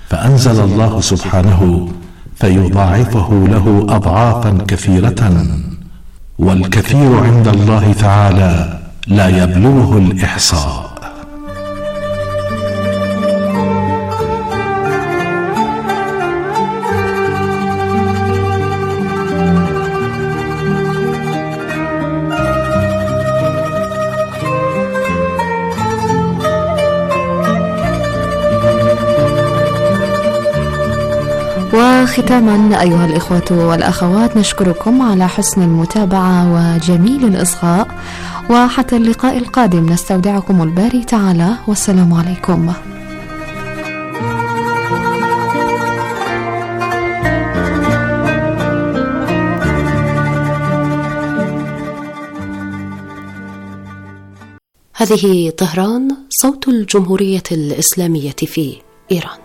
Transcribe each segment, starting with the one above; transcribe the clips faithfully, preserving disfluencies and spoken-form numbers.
فأنزل الله سبحانه: فيضاعفه له أضعافا كثيرة، والكثير عند الله تعالى لا يبلغه الإحصاء. وختاما أيها الإخوة والأخوات، نشكركم على حسن المتابعة وجميل الإصغاء، وحتى اللقاء القادم نستودعكم الباري تعالى، والسلام عليكم. هذه طهران، صوت الجمهورية الإسلامية في إيران.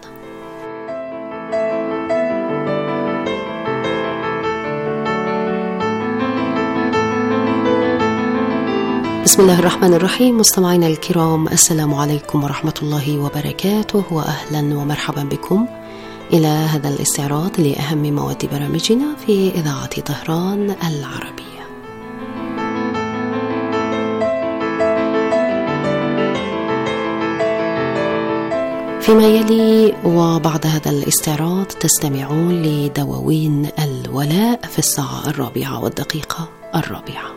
بسم الله الرحمن الرحيم. مستمعينا الكرام، السلام عليكم ورحمة الله وبركاته، وأهلا ومرحبا بكم إلى هذا الاستعراض لأهم مواد برامجنا في إذاعة طهران العربية. فيما يلي وبعد هذا الاستعراض تستمعون لدواوين الولاء في الساعة الرابعة والدقيقة الرابعة.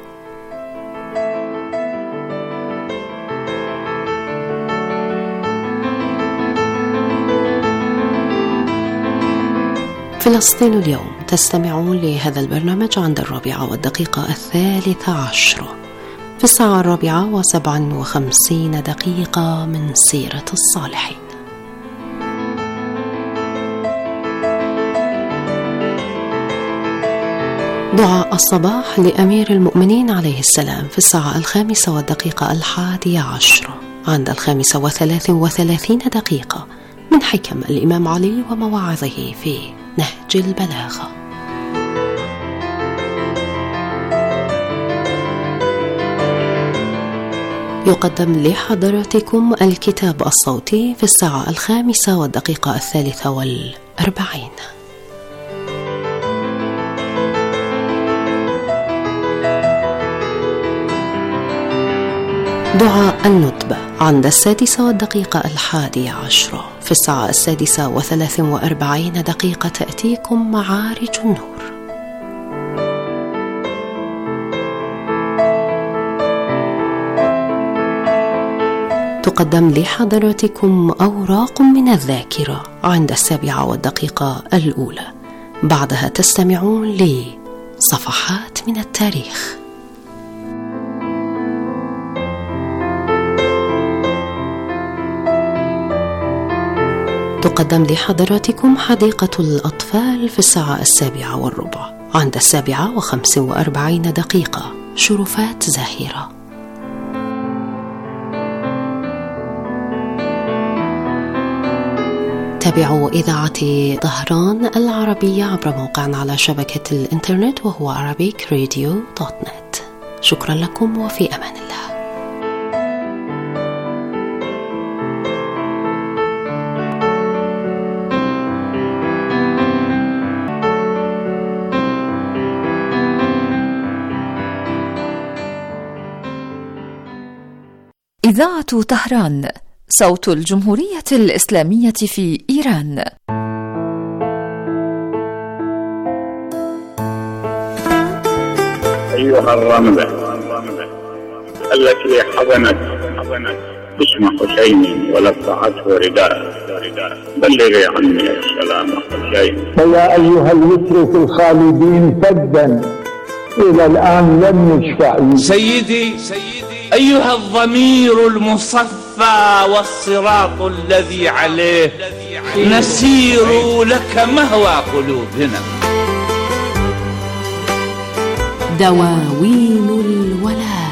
فلسطين اليوم تستمعون لهذا البرنامج عند الرابعة والدقيقة الثالثة عشرة في الساعة الرابعة وسبع وخمسين دقيقة من سيرة الصالحين. دعاء الصباح لأمير المؤمنين عليه السلام في الساعة الخامسة والدقيقة الحادية عشرة عند الخامسة وثلاث وثلاثين دقيقة من حكم الإمام علي ومواعظه في نهج البلاغة. يقدم لحضراتكم الكتاب الصوتي في الساعة الخامسة والدقيقة الثالثة والأربعين. دعاء الندبة عند السادسة والدقيقة الحادية عشرة في الساعة السادسة وثلاث وأربعين دقيقة تأتيكم معارج النور. تقدم لحضراتكم أوراق من الذاكرة عند السابعة والدقيقة الأولى. بعدها تستمعون لصفحات من التاريخ. تقدم لحضراتكم حديقة الأطفال في الساعة السابعة والربع عند السابعة وخمس وأربعين دقيقة شرفات زاهرة. تابعوا إذاعة طهران العربية عبر موقعنا على شبكة الإنترنت وهو arabic radio دوت نت. شكرا لكم وفي أمان الله. إذاعة طهران، صوت الجمهورية الإسلامية في إيران. أيها الرملة التي حضنت اسم حسين ولفعته رداء، بلغي عني السلام حسين. فيا أيها الوتر في الخالدين فدا إلى الآن لم يشفع. سيدي أيها الضمير المصفى والصراط الذي عليه نسير لك مهوى قلوبنا. دواوين الولاء.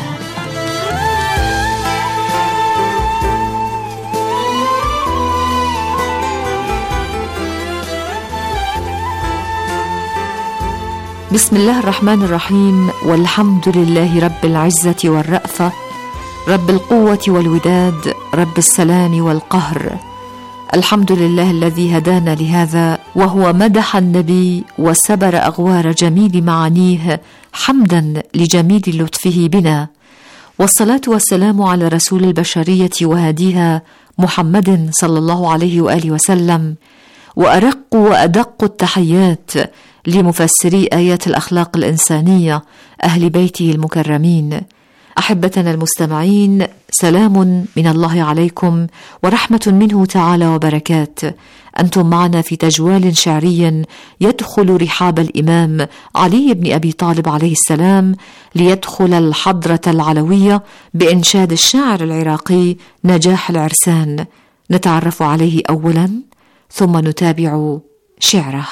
بسم الله الرحمن الرحيم، والحمد لله رب العزة والرأفة، رب القوة والوداد، رب السلام والقهر، الحمد لله الذي هدانا لهذا، وهو مدح النبي وسبر أغوار جميل معانيه حمدا لجميل لطفه بنا، والصلاة والسلام على رسول البشرية وهديها محمد صلى الله عليه وآله وسلم. وأرق وأدق التحيات لمفسري آيات الأخلاق الإنسانية أهل بيته المكرمين. أحبتنا المستمعين، سلام من الله عليكم ورحمة منه تعالى وبركات. أنتم معنا في تجوال شعري يدخل رحاب الإمام علي بن أبي طالب عليه السلام ليدخل الحضرة العلوية بإنشاد الشاعر العراقي نجاح العرسان. نتعرف عليه أولا ثم نتابع شعره.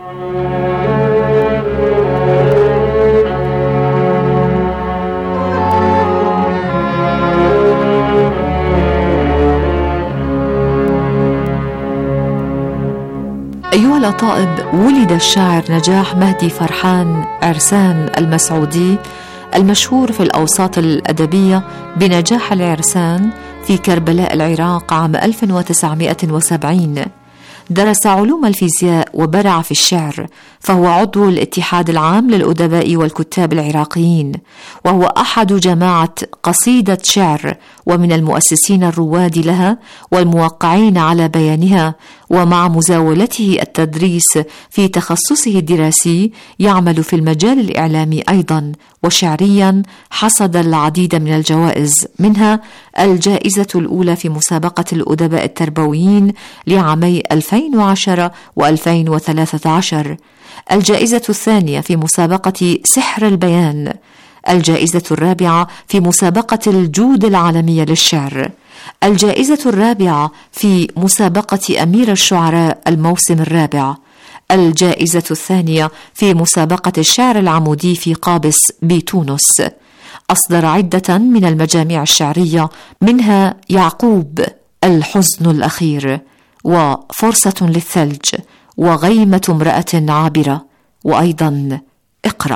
أيها الأطائب، ولد الشاعر نجاح مهدي فرحان عرسان المسعودي المشهور في الأوساط الأدبية بنجاح العرسان في كربلاء العراق عام ألف وتسعمائة وسبعين. درس علوم الفيزياء وبرع في الشعر، فهو عضو الاتحاد العام للأدباء والكتاب العراقيين، وهو أحد جماعة قصيدة شعر ومن المؤسسين الرواد لها والموقعين على بيانها. ومع مزاولته التدريس في تخصصه الدراسي يعمل في المجال الإعلامي أيضا، وشعريا حصد العديد من الجوائز، منها الجائزة الأولى في مسابقة الأدباء التربويين لعامي ألفين وعشرة وألفين وثلاثة عشر، الجائزة الثانية في مسابقة سحر البيان، الجائزة الرابعة في مسابقة الجود العالمية للشعر، الجائزة الرابعة في مسابقة أمير الشعراء الموسم الرابع، الجائزة الثانية في مسابقة الشعر العمودي في قابس بتونس. أصدر عدة من المجاميع الشعرية، منها يعقوب، الحزن الأخير، وفرصة للثلج، وغيمة امرأة عابرة، وأيضا اقرأ.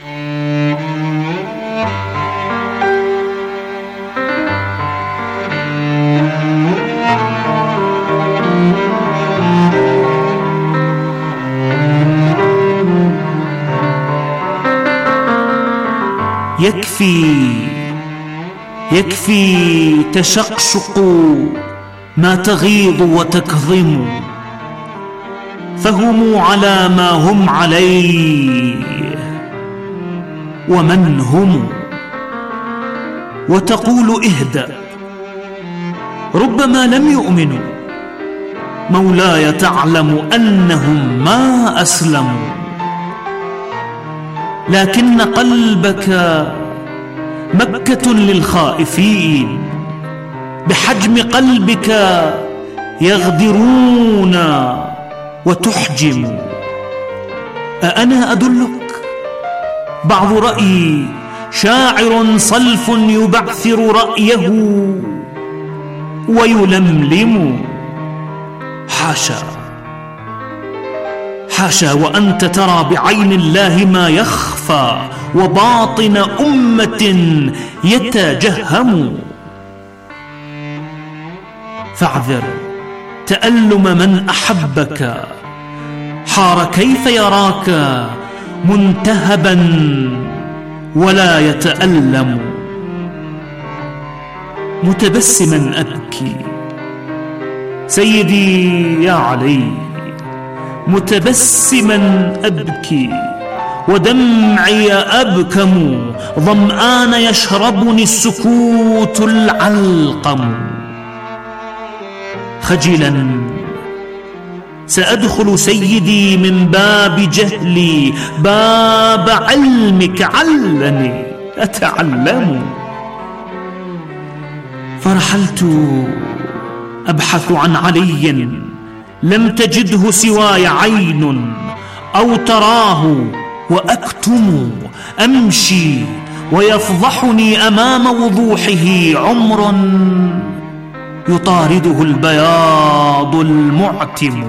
يكفي يكفي تشقشق ما تغيض وتكظم، فهم على ما هم عليه ومن هم، وتقول اهدأ ربما لم يؤمنوا، مولاي تعلم أنهم ما أسلموا، لكن قلبك مكة للخائفين، بحجم قلبك يغدرون وتحجم. أأنا أدلك؟ بعض رأيي شاعر صلف يبعثر رأيه ويلملم. حاشا حاشا وأنت ترى بعين الله ما يخفى، وباطن أمة يتجهم. فاعذر تألم من أحبك، حار كيف يراك منتهبا ولا يتألم. متبسما أبكي سيدي يا علي، متبسما أبكي ودمعي أبكم، ظمآن يشربني السكوت العلقم. خجلا سأدخل سيدي من باب جهلي، باب علمك علني أتعلم. فرحلت أبحث عن علي، لم تجده سواي عين، أو تراه وأكتم. أمشي ويفضحني أمام وضوحه عمر يطارده البياض المعتم.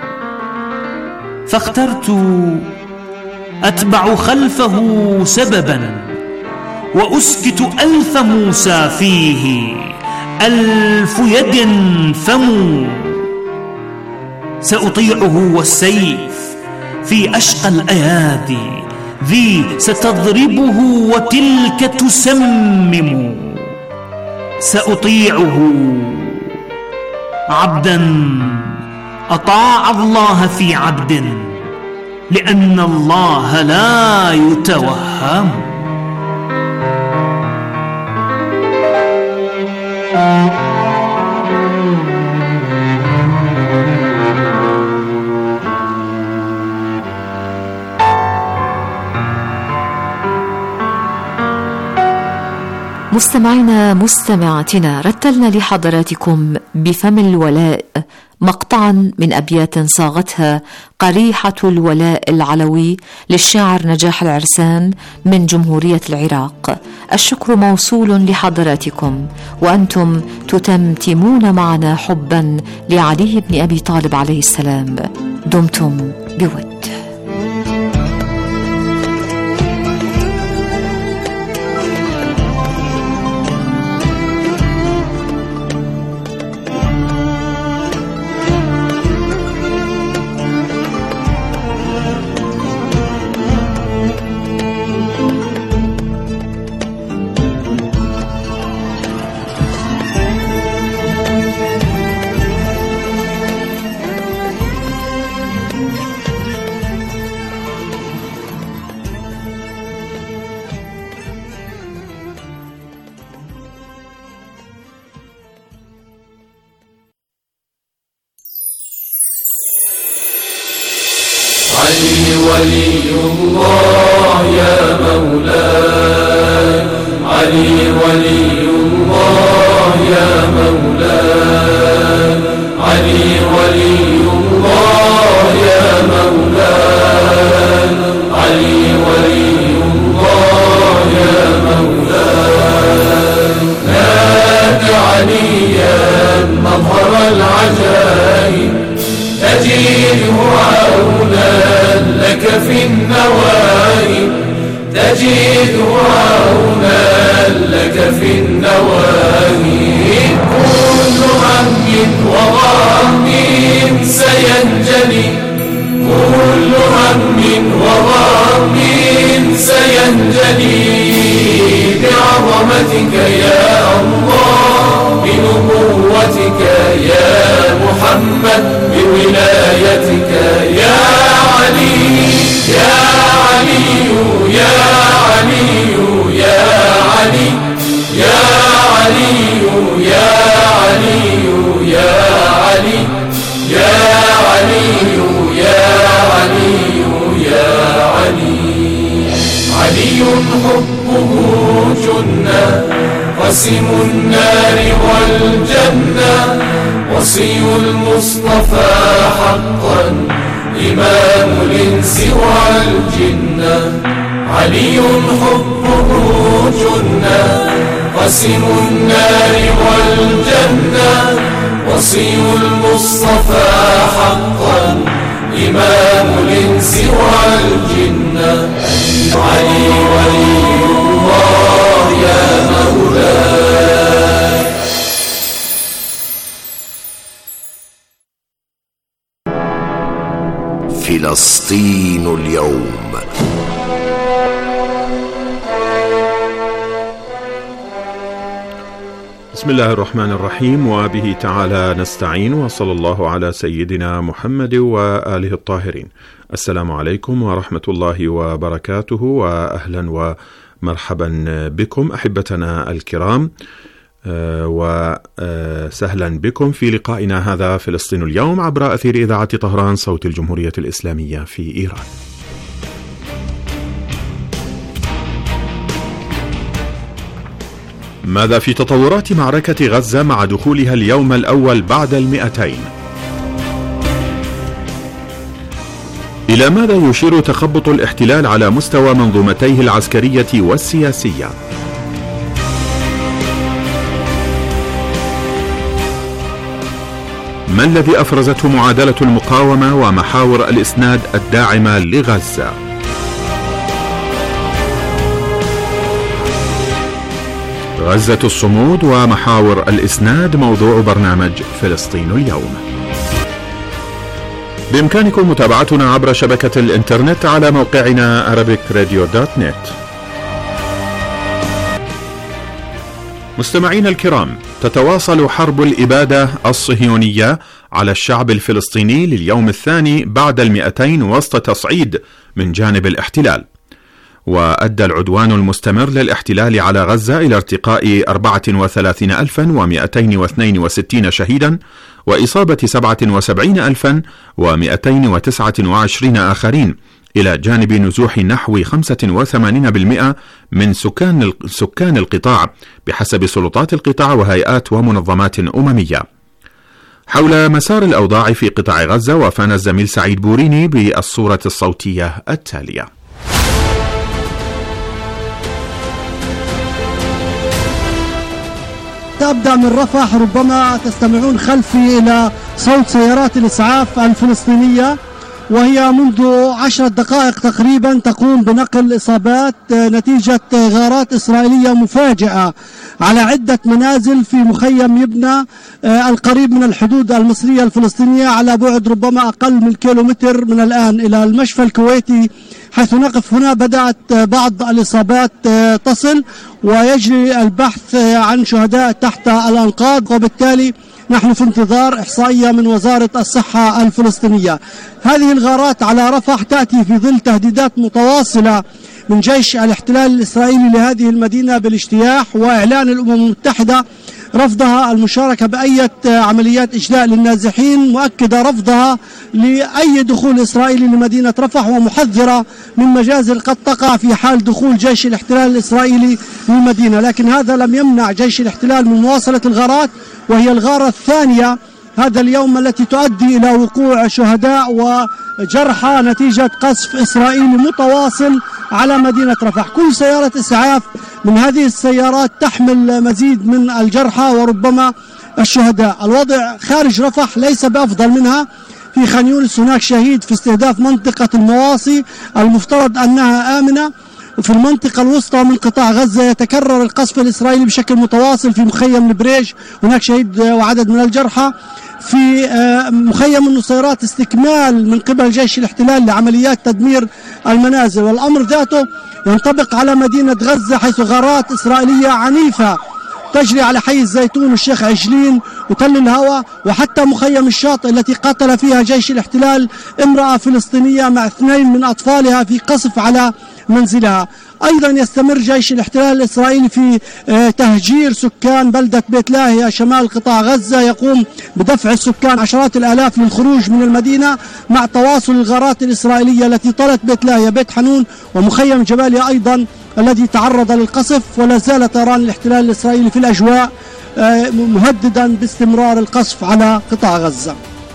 فاخترت أتبع خلفه سببا، وأسكت ألف موسى فيه، ألف يد فم سأطيعه والسيف في أشقى الأيادي ذي ستضربه وتلك تسمم. سأطيعه عبدا أطاع الله في عبد، لأن الله لا يتوهم. مستمعينا مستمعاتنا، رتلنا لحضراتكم بفم الولاء مقطعا من أبيات صاغتها قريحة الولاء العلوي للشاعر نجاح العرسان من جمهورية العراق. الشكر موصول لحضراتكم، وأنتم تتمتمون معنا حبا لعلي بن أبي طالب عليه السلام. دمتم بود. علي ولي الله يا مولاي، علي ولي الله يا مولاي، علي ولي الله يا مولاي، علي ولي الله يا مولاي. نادى عليا مظهر العجائب، تجده عونا لك في النوائب، تجده عونا لك في النوائب. كل هم وغم سينجلي، كل هم وغم سينجلي بعظمتك يا الله، بنبوتك يا محمد، بولايتك يا علي يا علي يا علي يا علي يا علي يا علي يا علي يا علي يا علي يا علي. علي حبه جنة، قسم النار والجنة، وصي المصطفى حقا، إمام الإنس والجنة. علي حبه جنة، قسم النار والجنة، وصي المصطفى حقا، إمام الإنس والجنة. علي ولي الله يا مولاي. فلسطين اليوم. بسم الله الرحمن الرحيم، وبه تعالى نستعين، وصلى الله على سيدنا محمد وآله الطاهرين. السلام عليكم ورحمة الله وبركاته، وأهلا ومرحبا بكم أحبتنا الكرام، وسهلا بكم في لقائنا هذا فلسطين اليوم عبر أثير إذاعة طهران صوت الجمهورية الإسلامية في إيران. ماذا في تطورات معركة غزة مع دخولها اليوم الأول بعد المئتين؟ إلى ماذا يشير تخبط الاحتلال على مستوى منظومتيه العسكرية والسياسية؟ ما الذي أفرزته معادلة المقاومة ومحاور الإسناد الداعمة لغزة؟ غزة الصمود ومحاور الإسناد موضوع برنامج فلسطين اليوم. بإمكانكم متابعتنا عبر شبكة الإنترنت على موقعنا arabic radio dot net. مستمعين الكرام، تتواصل حرب الإبادة الصهيونية على الشعب الفلسطيني لليوم الثاني بعد المئتين وسط تصعيد من جانب الاحتلال. وأدى العدوان المستمر للاحتلال على غزة إلى ارتقاء أربعة وثلاثين ألفا ومئتين واثنين وستين شهيدا وإصابة سبعة وسبعين ألفا ومئتين وتسعة وعشرين آخرين، إلى جانب نزوح نحو خمسة وثمانين بالمئة من سكان سكان القطاع بحسب سلطات القطاع وهيئات ومنظمات أممية. حول مسار الأوضاع في قطاع غزة وافانا الزميل سعيد بوريني بالصورة الصوتية التالية. تبدأ من رفح، ربما تستمعون خلفي إلى صوت سيارات الإسعاف الفلسطينية، وهي منذ عشرة دقائق تقريبا تقوم بنقل إصابات نتيجة غارات إسرائيلية مفاجئة على عدة منازل في مخيم يبنى القريب من الحدود المصرية الفلسطينية على بعد ربما أقل من كيلومتر من الآن إلى المشفى الكويتي، حيث نقف هنا. بدأت بعض الإصابات تصل ويجري البحث عن شهداء تحت الأنقاض، وبالتالي نحن في انتظار إحصائية من وزارة الصحة الفلسطينية. هذه الغارات على رفح تأتي في ظل تهديدات متواصلة من جيش الاحتلال الإسرائيلي لهذه المدينة بالاجتياح، وإعلان الأمم المتحدة رفضها المشاركة بأي عمليات إجلاء للنازحين، مؤكدة رفضها لأي دخول إسرائيلي لمدينة رفح، ومحذرة من مجازر قد تقع في حال دخول جيش الاحتلال الإسرائيلي للمدينة. لكن هذا لم يمنع جيش الاحتلال من مواصلة الغارات، وهي الغارة الثانية هذا اليوم التي تؤدي إلى وقوع شهداء وجرحى نتيجة قصف إسرائيلي متواصل على مدينة رفح. كل سيارة إسعاف من هذه السيارات تحمل مزيد من الجرحى وربما الشهداء. الوضع خارج رفح ليس بأفضل منها. في خان يونس هناك شهيد في استهداف منطقة المواصي المفترض أنها آمنة. وفي المنطقة الوسطى من قطاع غزة يتكرر القصف الإسرائيلي بشكل متواصل. في مخيم البريج هناك شهيد وعدد من الجرحى. في مخيم النصيرات استكمال من قبل جيش الاحتلال لعمليات تدمير المنازل. والأمر ذاته ينطبق على مدينة غزة، حيث غارات إسرائيلية عنيفة تجري على حي الزيتون والشيخ عجلين وتل الهوى، وحتى مخيم الشاطئ التي قاتل فيها جيش الاحتلال امرأة فلسطينية مع اثنين من أطفالها في قصف على منزلها. أيضا يستمر جيش الاحتلال الإسرائيلي في تهجير سكان بلدة بيت لاهيا شمال قطاع غزة، يقوم بدفع السكان عشرات الآلاف للخروج من المدينة مع تواصل الغارات الإسرائيلية التي طالت بيت لاهيا، بيت حنون، ومخيم جباليا أيضا الذي تعرض للقصف. ولا زال طيران الاحتلال الإسرائيلي في الأجواء مهددا باستمرار القصف على قطاع غزة.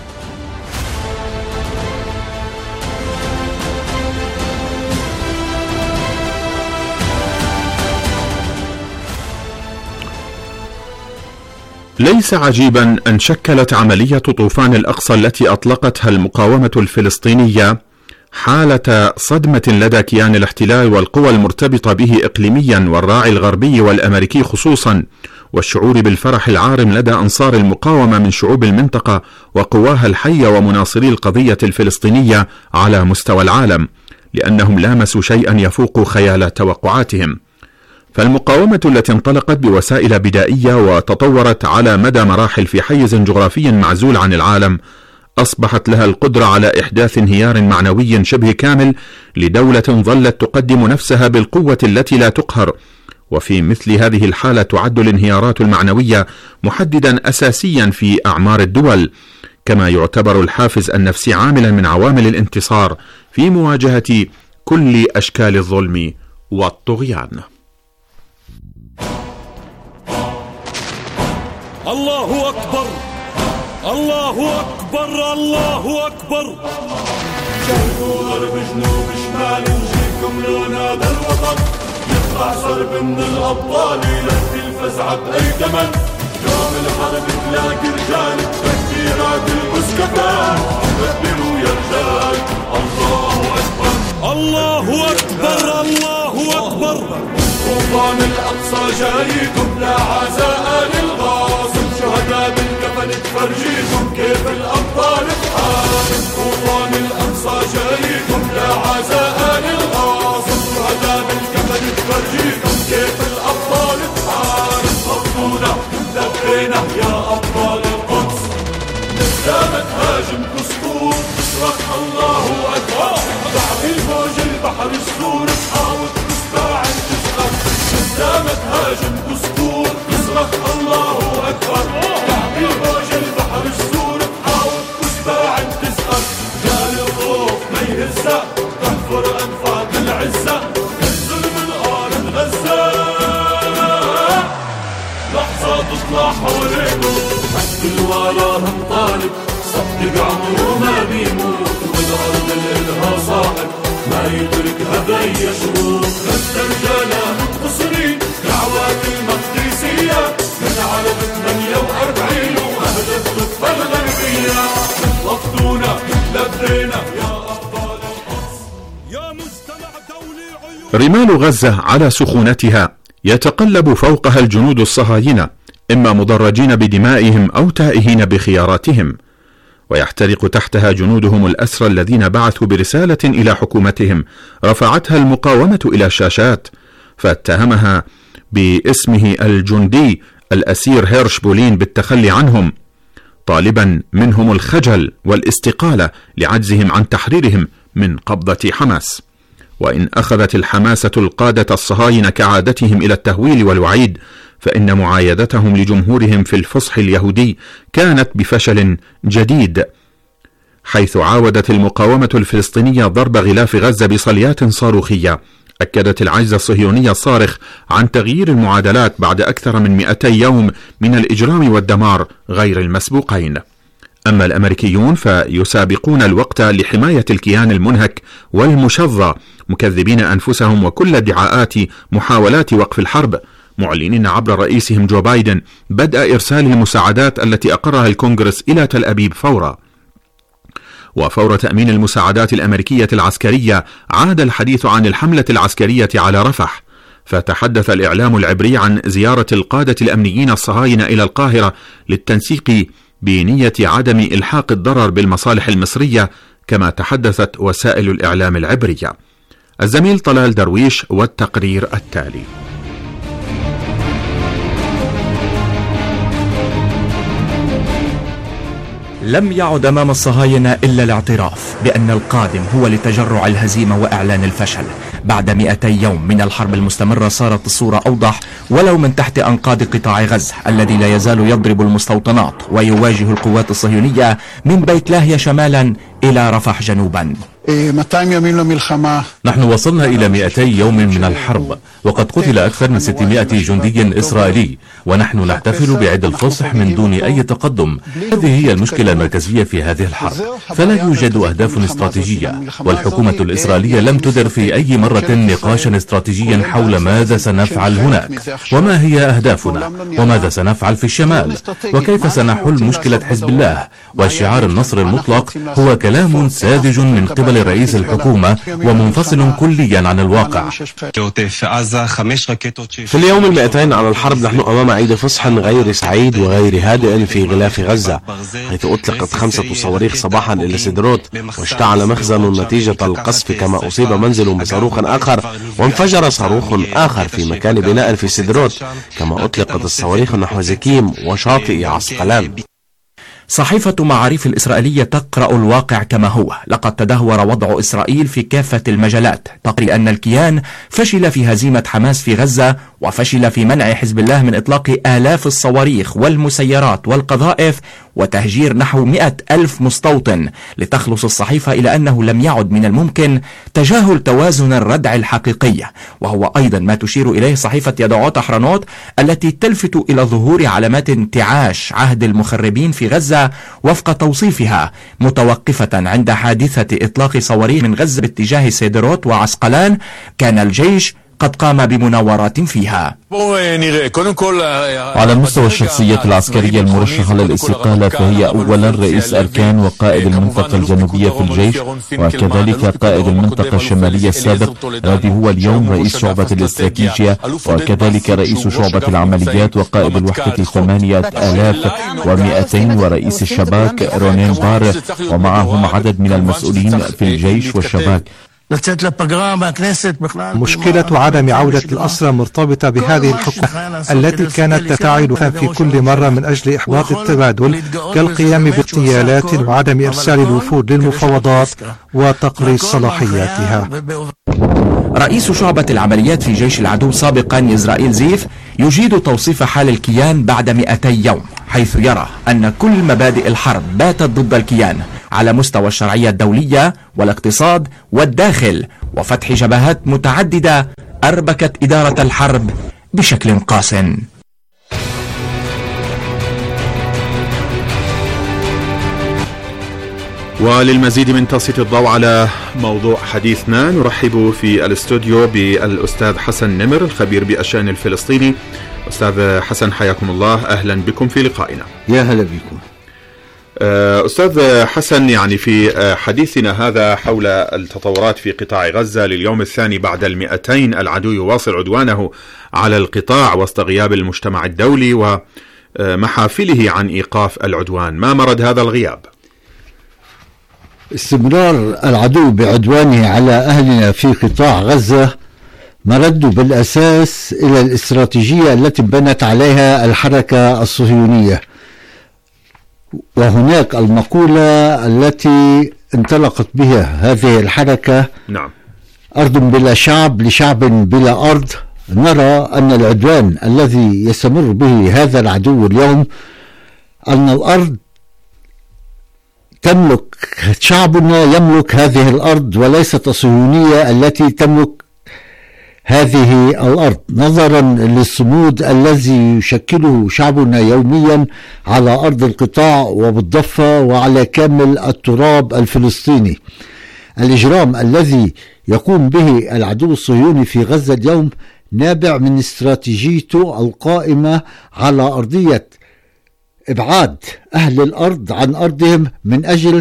ليس عجيبا أن شكلت عملية طوفان الأقصى التي أطلقتها المقاومة الفلسطينية حالة صدمة لدى كيان الاحتلال والقوى المرتبطة به إقليميا والراعي الغربي والأمريكي خصوصا، والشعور بالفرح العارم لدى أنصار المقاومة من شعوب المنطقة وقواها الحية ومناصري القضية الفلسطينية على مستوى العالم، لأنهم لامسوا شيئا يفوق خيال توقعاتهم. فالمقاومة التي انطلقت بوسائل بدائية وتطورت على مدى مراحل في حيز جغرافي معزول عن العالم أصبحت لها القدرة على إحداث انهيار معنوي شبه كامل لدولة ظلت تقدم نفسها بالقوة التي لا تقهر. وفي مثل هذه الحالة تعد الانهيارات المعنوية محددا أساسيا في أعمار الدول، كما يعتبر الحافز النفسي عاملا من عوامل الانتصار في مواجهة كل أشكال الظلم والطغيان. الله أكبر الله أكبر الله أكبر. شرق وغرب جنوب شمال نجيكم لون هذا الوطن، يطلع صرب من الأبطال يلفي الفزعة بأي ثمن. يوم الحرب تلاقي رجال تكبيرات المسكفات، كبروا يا رجال الله أكبر الله أكبر الله أكبر. طوفان الأقصى جاي تبلع عزاء للغاصب، شهداء بالكفن تفرجيكم كيف الأبطال تحارب. طوفان الأمصى جايكم يا عزاء للغاصب شهداء بالكفن تفرجيكم كيف الأبطال تحارب صفونا لبينا يا أبطال القدس قدامك هاجم كسكور اشرق الله أكبر تعبي موج البحر السور تحاول تسبع تسقط قدامك هاجم كسكور اشرق الله أكبر تعبي موج البحر السور تحاول تسبع تسقط جال الخوف ما يهزه تنفر أنفاق العزة ينزل من أرض غزة لحظة تطلع حواليكم حد الوراهم طالب صدق عمره ما بيموت والأرض الإلها صاحب ما يتركها بأي شروط غزة رجالها منتصرين دعوات المقدسية من عرب ثمانية وأربعين وأهدت الضفة الغربية وقتونا لبينا يا أبطال القدس يا مجتمع دولي رمال غزة على سخونتها يتقلب فوقها الجنود الصهاينة إما مضرجين بدمائهم أو تائهين بخياراتهم، ويحترق تحتها جنودهم الأسرى الذين بعثوا برسالة إلى حكومتهم رفعتها المقاومة إلى الشاشات، فاتهمها باسمه الجندي الأسير هيرش بولين بالتخلي عنهم، طالبا منهم الخجل والاستقالة لعجزهم عن تحريرهم من قبضة حماس. وإن أخذت الحماسة القادة الصهاينة كعادتهم إلى التهويل والوعيد، فإن معايدتهم لجمهورهم في الفصح اليهودي كانت بفشل جديد، حيث عاودت المقاومة الفلسطينية ضرب غلاف غزة بصليات صاروخية أكدت العجز الصهيوني الصارخ عن تغيير المعادلات بعد أكثر من مئتي يوم من الإجرام والدمار غير المسبوقين. أما الأمريكيون فيسابقون الوقت لحماية الكيان المنهك والمشظى، مكذبين أنفسهم وكل ادعاءات محاولات وقف الحرب، معلنين عبر رئيسهم جو بايدن بدء إرسال المساعدات التي أقرها الكونغرس إلى تل أبيب فورا. وفور تأمين المساعدات الأمريكية العسكرية عاد الحديث عن الحملة العسكرية على رفح، فتحدث الإعلام العبري عن زيارة القادة الأمنيين الصهاينة إلى القاهرة للتنسيق بنية عدم إلحاق الضرر بالمصالح المصرية، كما تحدثت وسائل الإعلام العبرية. الزميل طلال درويش والتقرير التالي. لم يعد أمام الصهاينة إلا الاعتراف بأن القادم هو لتجرع الهزيمة وإعلان الفشل. بعد مئتي يوم من الحرب المستمرة صارت الصورة أوضح ولو من تحت أنقاض قطاع غزة الذي لا يزال يضرب المستوطنات ويواجه القوات الصهيونية من بيت لاهيا شمالا إلى رفح جنوبا. نحن وصلنا إلى مئتي يوم من الحرب، وقد قتل أكثر من ستمائة جندي إسرائيلي، ونحن نحتفل بعيد الفصح من دون أي تقدم. هذه هي المشكلة المركزية في هذه الحرب، فلا يوجد أهداف استراتيجية، والحكومة الإسرائيلية لم تدر في أي مرة نقاشا استراتيجيا حول ماذا سنفعل هناك، وما هي أهدافنا، وماذا سنفعل في الشمال، وكيف سنحل مشكلة حزب الله. وشعار النصر المطلق هو كلام ساذج من قبل رئيس الحكومة ومنفصل كليا عن الواقع. في اليوم المئتين على الحرب نحن أمام عيد فصح غير سعيد وغير هادئ في غلاف غزة، حيث أطلقت خمسة صواريخ صباحا إلى سدروت، واشتعل مخزن نتيجة القصف، كما أصيب منزل بصاروخ آخر، وانفجر صاروخ آخر في مكان بناء في سدروت، كما أطلقت الصواريخ نحو زكيم وشاطئ عسقلان. صحيفة معاريف الإسرائيلية تقرأ الواقع كما هو. لقد تدهور وضع إسرائيل في كافة المجالات، تقري أن الكيان فشل في هزيمة حماس في غزة، وفشل في منع حزب الله من إطلاق آلاف الصواريخ والمسيرات والقذائف وتهجير نحو مئة ألف مستوطن. لتخلص الصحيفة إلى أنه لم يعد من الممكن تجاهل توازن الردع الحقيقي، وهو أيضا ما تشير إليه صحيفة يدعوت أحرنوت التي تلفت إلى ظهور علامات انتعاش عهد المخربين في غزة وفق توصيفها، متوقفة عند حادثة إطلاق صواريخ من غزة باتجاه سيدروت وعسقلان. كان الجيش قد قام بمناورات فيها. على مستوى الشخصية العسكرية المرشحة للاستقالة، فهي أولا رئيس أركان وقائد المنطقة الجنوبية في الجيش، وكذلك قائد المنطقة الشمالية السابق الذي هو اليوم رئيس شعبة الاستراتيجية، وكذلك رئيس شعبة العمليات وقائد الوحدة ثمانية آلاف ومئتين ورئيس الشباك رونين بار، ومعهم عدد من المسؤولين في الجيش والشباك. مشكلة عدم عودة الأسرى مرتبطة بهذه الحكومة التي كانت تتعد في كل مرة من أجل إحباط التبادل كالقيام باغتيالات وعدم إرسال الوفود للمفاوضات وتقرير صلاحياتها. رئيس شعبة العمليات في جيش العدو سابقا إسرائيل زيف يجيد توصيف حال الكيان بعد مئتي يوم، حيث يرى أن كل مبادئ الحرب باتت ضد الكيان على مستوى الشرعية الدولية والاقتصاد والداخل، وفتح جبهات متعددة أربكت إدارة الحرب بشكل قاس. وللمزيد من تسليط الضوء على موضوع حديثنا نرحب في الاستوديو بالأستاذ حسن نمر الخبير بالشأن الفلسطيني. أستاذ حسن حياكم الله، أهلا بكم في لقائنا. يا هلا بكم. أستاذ حسن، يعني في حديثنا هذا حول التطورات في قطاع غزة لليوم الثاني بعد المئتين، العدو يواصل عدوانه على القطاع وسط غياب المجتمع الدولي ومحافله عن إيقاف العدوان، ما مرد هذا الغياب؟ استمرار العدو بعدوانه على أهلنا في قطاع غزة مرد بالأساس إلى الاستراتيجية التي بنت عليها الحركة الصهيونية، وهناك المقولة التي انطلقت بها هذه الحركة: نعم، أرض بلا شعب لشعب بلا أرض. نرى أن العدوان الذي يستمر به هذا العدو اليوم أن الأرض تملك، شعبنا يملك هذه الأرض وليست الصهيونية التي تملك هذه الأرض، نظرا للصمود الذي يشكله شعبنا يوميا على أرض القطاع وبالضفة وعلى كامل التراب الفلسطيني. الإجرام الذي يقوم به العدو الصهيوني في غزة اليوم نابع من استراتيجيته القائمة على أرضية إبعاد أهل الأرض عن أرضهم من أجل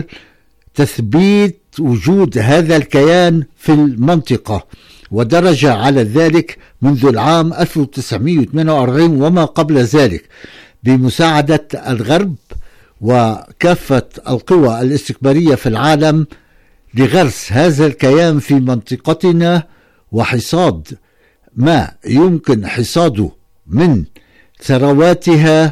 تثبيت وجود هذا الكيان في المنطقة، ودرج على ذلك منذ العام ألف وتسعمئة وثمانية وأربعين وما قبل ذلك بمساعدة الغرب وكافة القوى الاستكبارية في العالم لغرس هذا الكيان في منطقتنا وحصاد ما يمكن حصاده من ثرواتها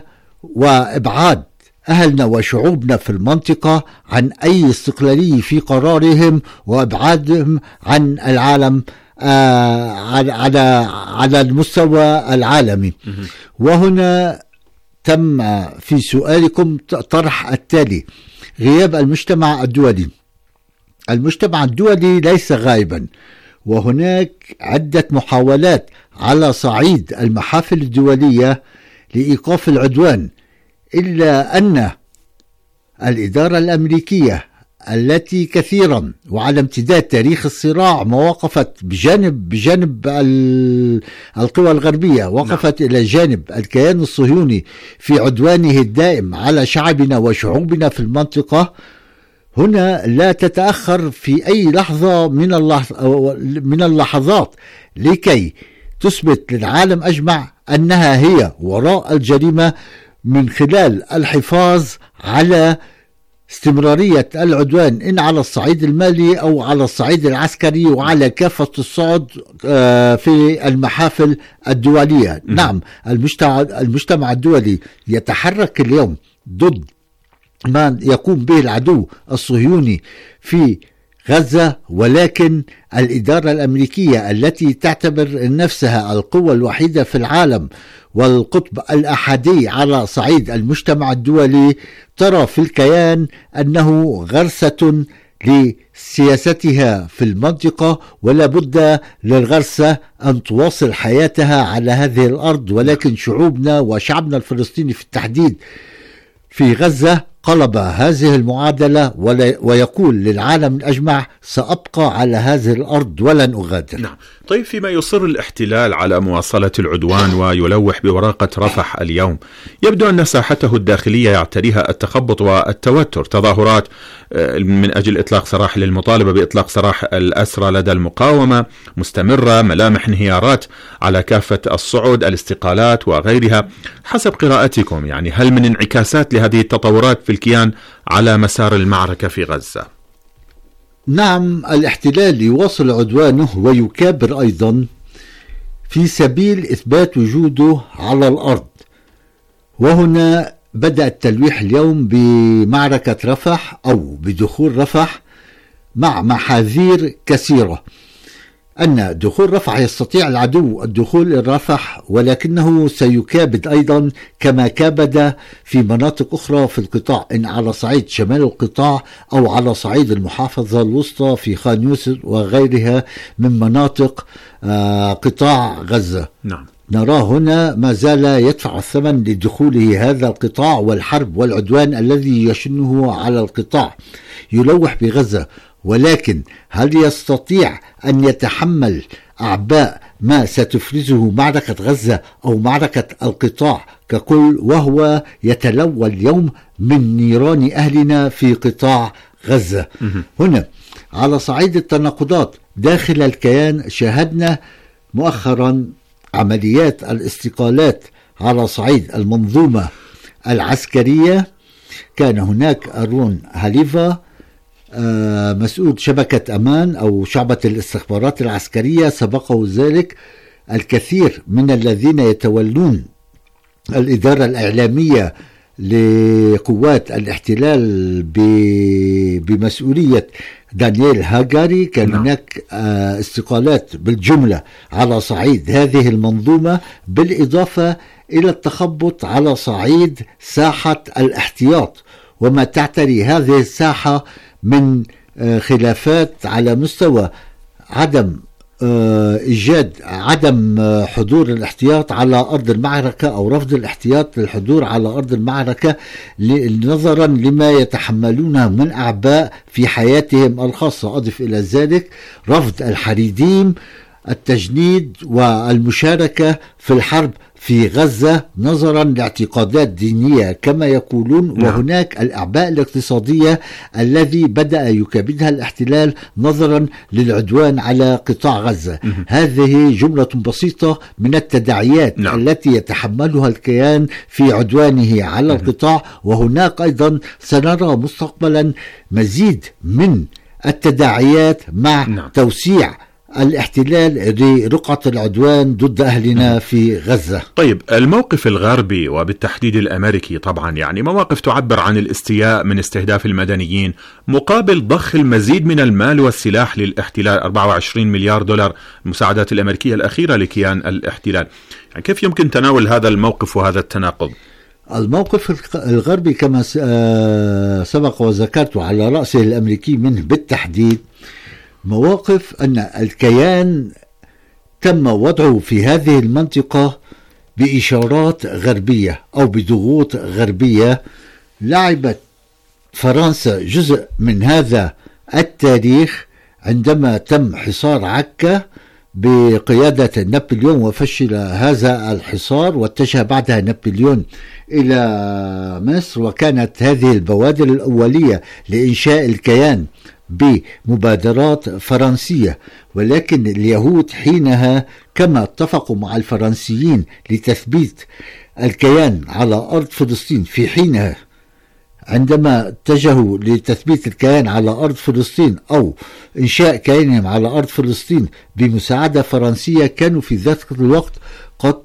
وإبعاد أهلنا وشعوبنا في المنطقة عن أي استقلالية في قرارهم وإبعادهم عن العالم آه على على المستوى العالمي. وهنا تم في سؤالكم طرح التالي: غياب المجتمع الدولي. المجتمع الدولي ليس غائبا، وهناك عدة محاولات على صعيد المحافل الدولية لإيقاف العدوان، إلا أن الإدارة الأمريكية التي كثيرا وعلى امتداد تاريخ الصراع ما وقفت بجانب بجانب القوى الغربية، وقفت نعم. إلى جانب الكيان الصهيوني في عدوانه الدائم على شعبنا وشعوبنا في المنطقة، هنا لا تتأخر في أي لحظة من من اللحظات لكي تثبت للعالم أجمع أنها هي وراء الجريمة من خلال الحفاظ على استمرارية العدوان إن على الصعيد المالي أو على الصعيد العسكري وعلى كافة الصعد في المحافل الدولية. م- نعم، المجتمع, المجتمع الدولي يتحرك اليوم ضد ما يقوم به العدو الصهيوني في غزة، ولكن الإدارة الأمريكية التي تعتبر نفسها القوة الوحيدة في العالم والقطب الأحادي على صعيد المجتمع الدولي ترى في الكيان أنه غرسة لسياستها في المنطقة، ولا بد للغرسة أن تواصل حياتها على هذه الأرض. ولكن شعوبنا وشعبنا الفلسطيني في التحديد في غزة قلب هذه المعادلة ويقول للعالم الأجمع سأبقى على هذه الأرض ولن أغادر. نعم. طيب، فيما يصر الاحتلال على مواصلة العدوان ويلوح بورقة رفح اليوم، يبدو أن ساحته الداخلية يعتريها التخبط والتوتر، تظاهرات من أجل إطلاق سراح للمطالبة بإطلاق سراح الأسرى لدى المقاومة مستمرة، ملامح انهيارات على كافة الصعد، الاستقالات وغيرها. حسب قراءتكم يعني هل من انعكاسات لهذه التطورات في الكيان على مسار المعركة في غزة؟ نعم، الاحتلال يواصل عدوانه ويكابر أيضا في سبيل إثبات وجوده على الأرض. وهنا بدأ التلويح اليوم بمعركة رفح أو بدخول رفح مع محاذير كثيرة، أن دخول رفح يستطيع العدو الدخول إلى رفح، ولكنه سيكابد أيضا كما كابد في مناطق أخرى في القطاع، إن على صعيد شمال القطاع أو على صعيد المحافظة الوسطى في خان يوسف وغيرها من مناطق آه قطاع غزة. نعم. نرى هنا ما زال يدفع الثمن لدخوله هذا القطاع والحرب والعدوان الذي يشنه على القطاع، يلوح بغزة، ولكن هل يستطيع أن يتحمل أعباء ما ستفرزه معركة غزة أو معركة القطاع ككل، وهو يتلوى اليوم من نيران أهلنا في قطاع غزة؟ هنا على صعيد التناقضات داخل الكيان شاهدنا مؤخرا عمليات الاستقالات على صعيد المنظومة العسكرية. كان هناك أرون هاليفا مسؤول شبكة أمان أو شعبة الاستخبارات العسكرية، سبقه ذلك الكثير من الذين يتولون الإدارة الإعلامية لقوات الاحتلال بمسؤولية دانييل هاجاري. كان نعم. هناك استقالات بالجملة على صعيد هذه المنظومة، بالإضافة إلى التخبط على صعيد ساحة الاحتياط وما تعتري هذه الساحة من خلافات على مستوى عدم إيجاد عدم حضور الاحتياط على أرض المعركة أو رفض الاحتياط للحضور على أرض المعركة نظرا لما يتحملونه من أعباء في حياتهم الخاصة. أضف إلى ذلك رفض الحريديم التجنيد والمشاركة في الحرب في غزة نظرا لاعتقادات دينية كما يقولون. نعم. وهناك الأعباء الاقتصادية الذي بدأ يكابدها الاحتلال نظرا للعدوان على قطاع غزة. م- هذه جملة بسيطة من التداعيات. نعم. التي يتحملها الكيان في عدوانه على م- القطاع، وهناك أيضا سنرى مستقبلا مزيد من التداعيات مع نعم. توسيع الاحتلال لرقعة العدوان ضد أهلنا في غزة. طيب، الموقف الغربي وبالتحديد الأمريكي طبعا يعني مواقف تعبر عن الاستياء من استهداف المدنيين مقابل ضخ المزيد من المال والسلاح للاحتلال، أربعة وعشرين مليار دولار المساعدات الأمريكية الأخيرة لكيان الاحتلال. يعني كيف يمكن تناول هذا الموقف وهذا التناقض؟ الموقف الغربي كما سبق وذكرت على رأسه الأمريكي منه بالتحديد مواقف أن الكيان تم وضعه في هذه المنطقة بإشارات غربية أو بضغوط غربية. لعبت فرنسا جزء من هذا التاريخ عندما تم حصار عكا بقيادة نابليون وفشل هذا الحصار، واتجه بعدها نابليون إلى مصر، وكانت هذه البوادر الأولية لإنشاء الكيان بمبادرات فرنسية. ولكن اليهود حينها كما اتفقوا مع الفرنسيين لتثبيت الكيان على أرض فلسطين، في حينها عندما اتجهوا لتثبيت الكيان على أرض فلسطين أو إنشاء كيانهم على أرض فلسطين بمساعدة فرنسية، كانوا في ذات الوقت قد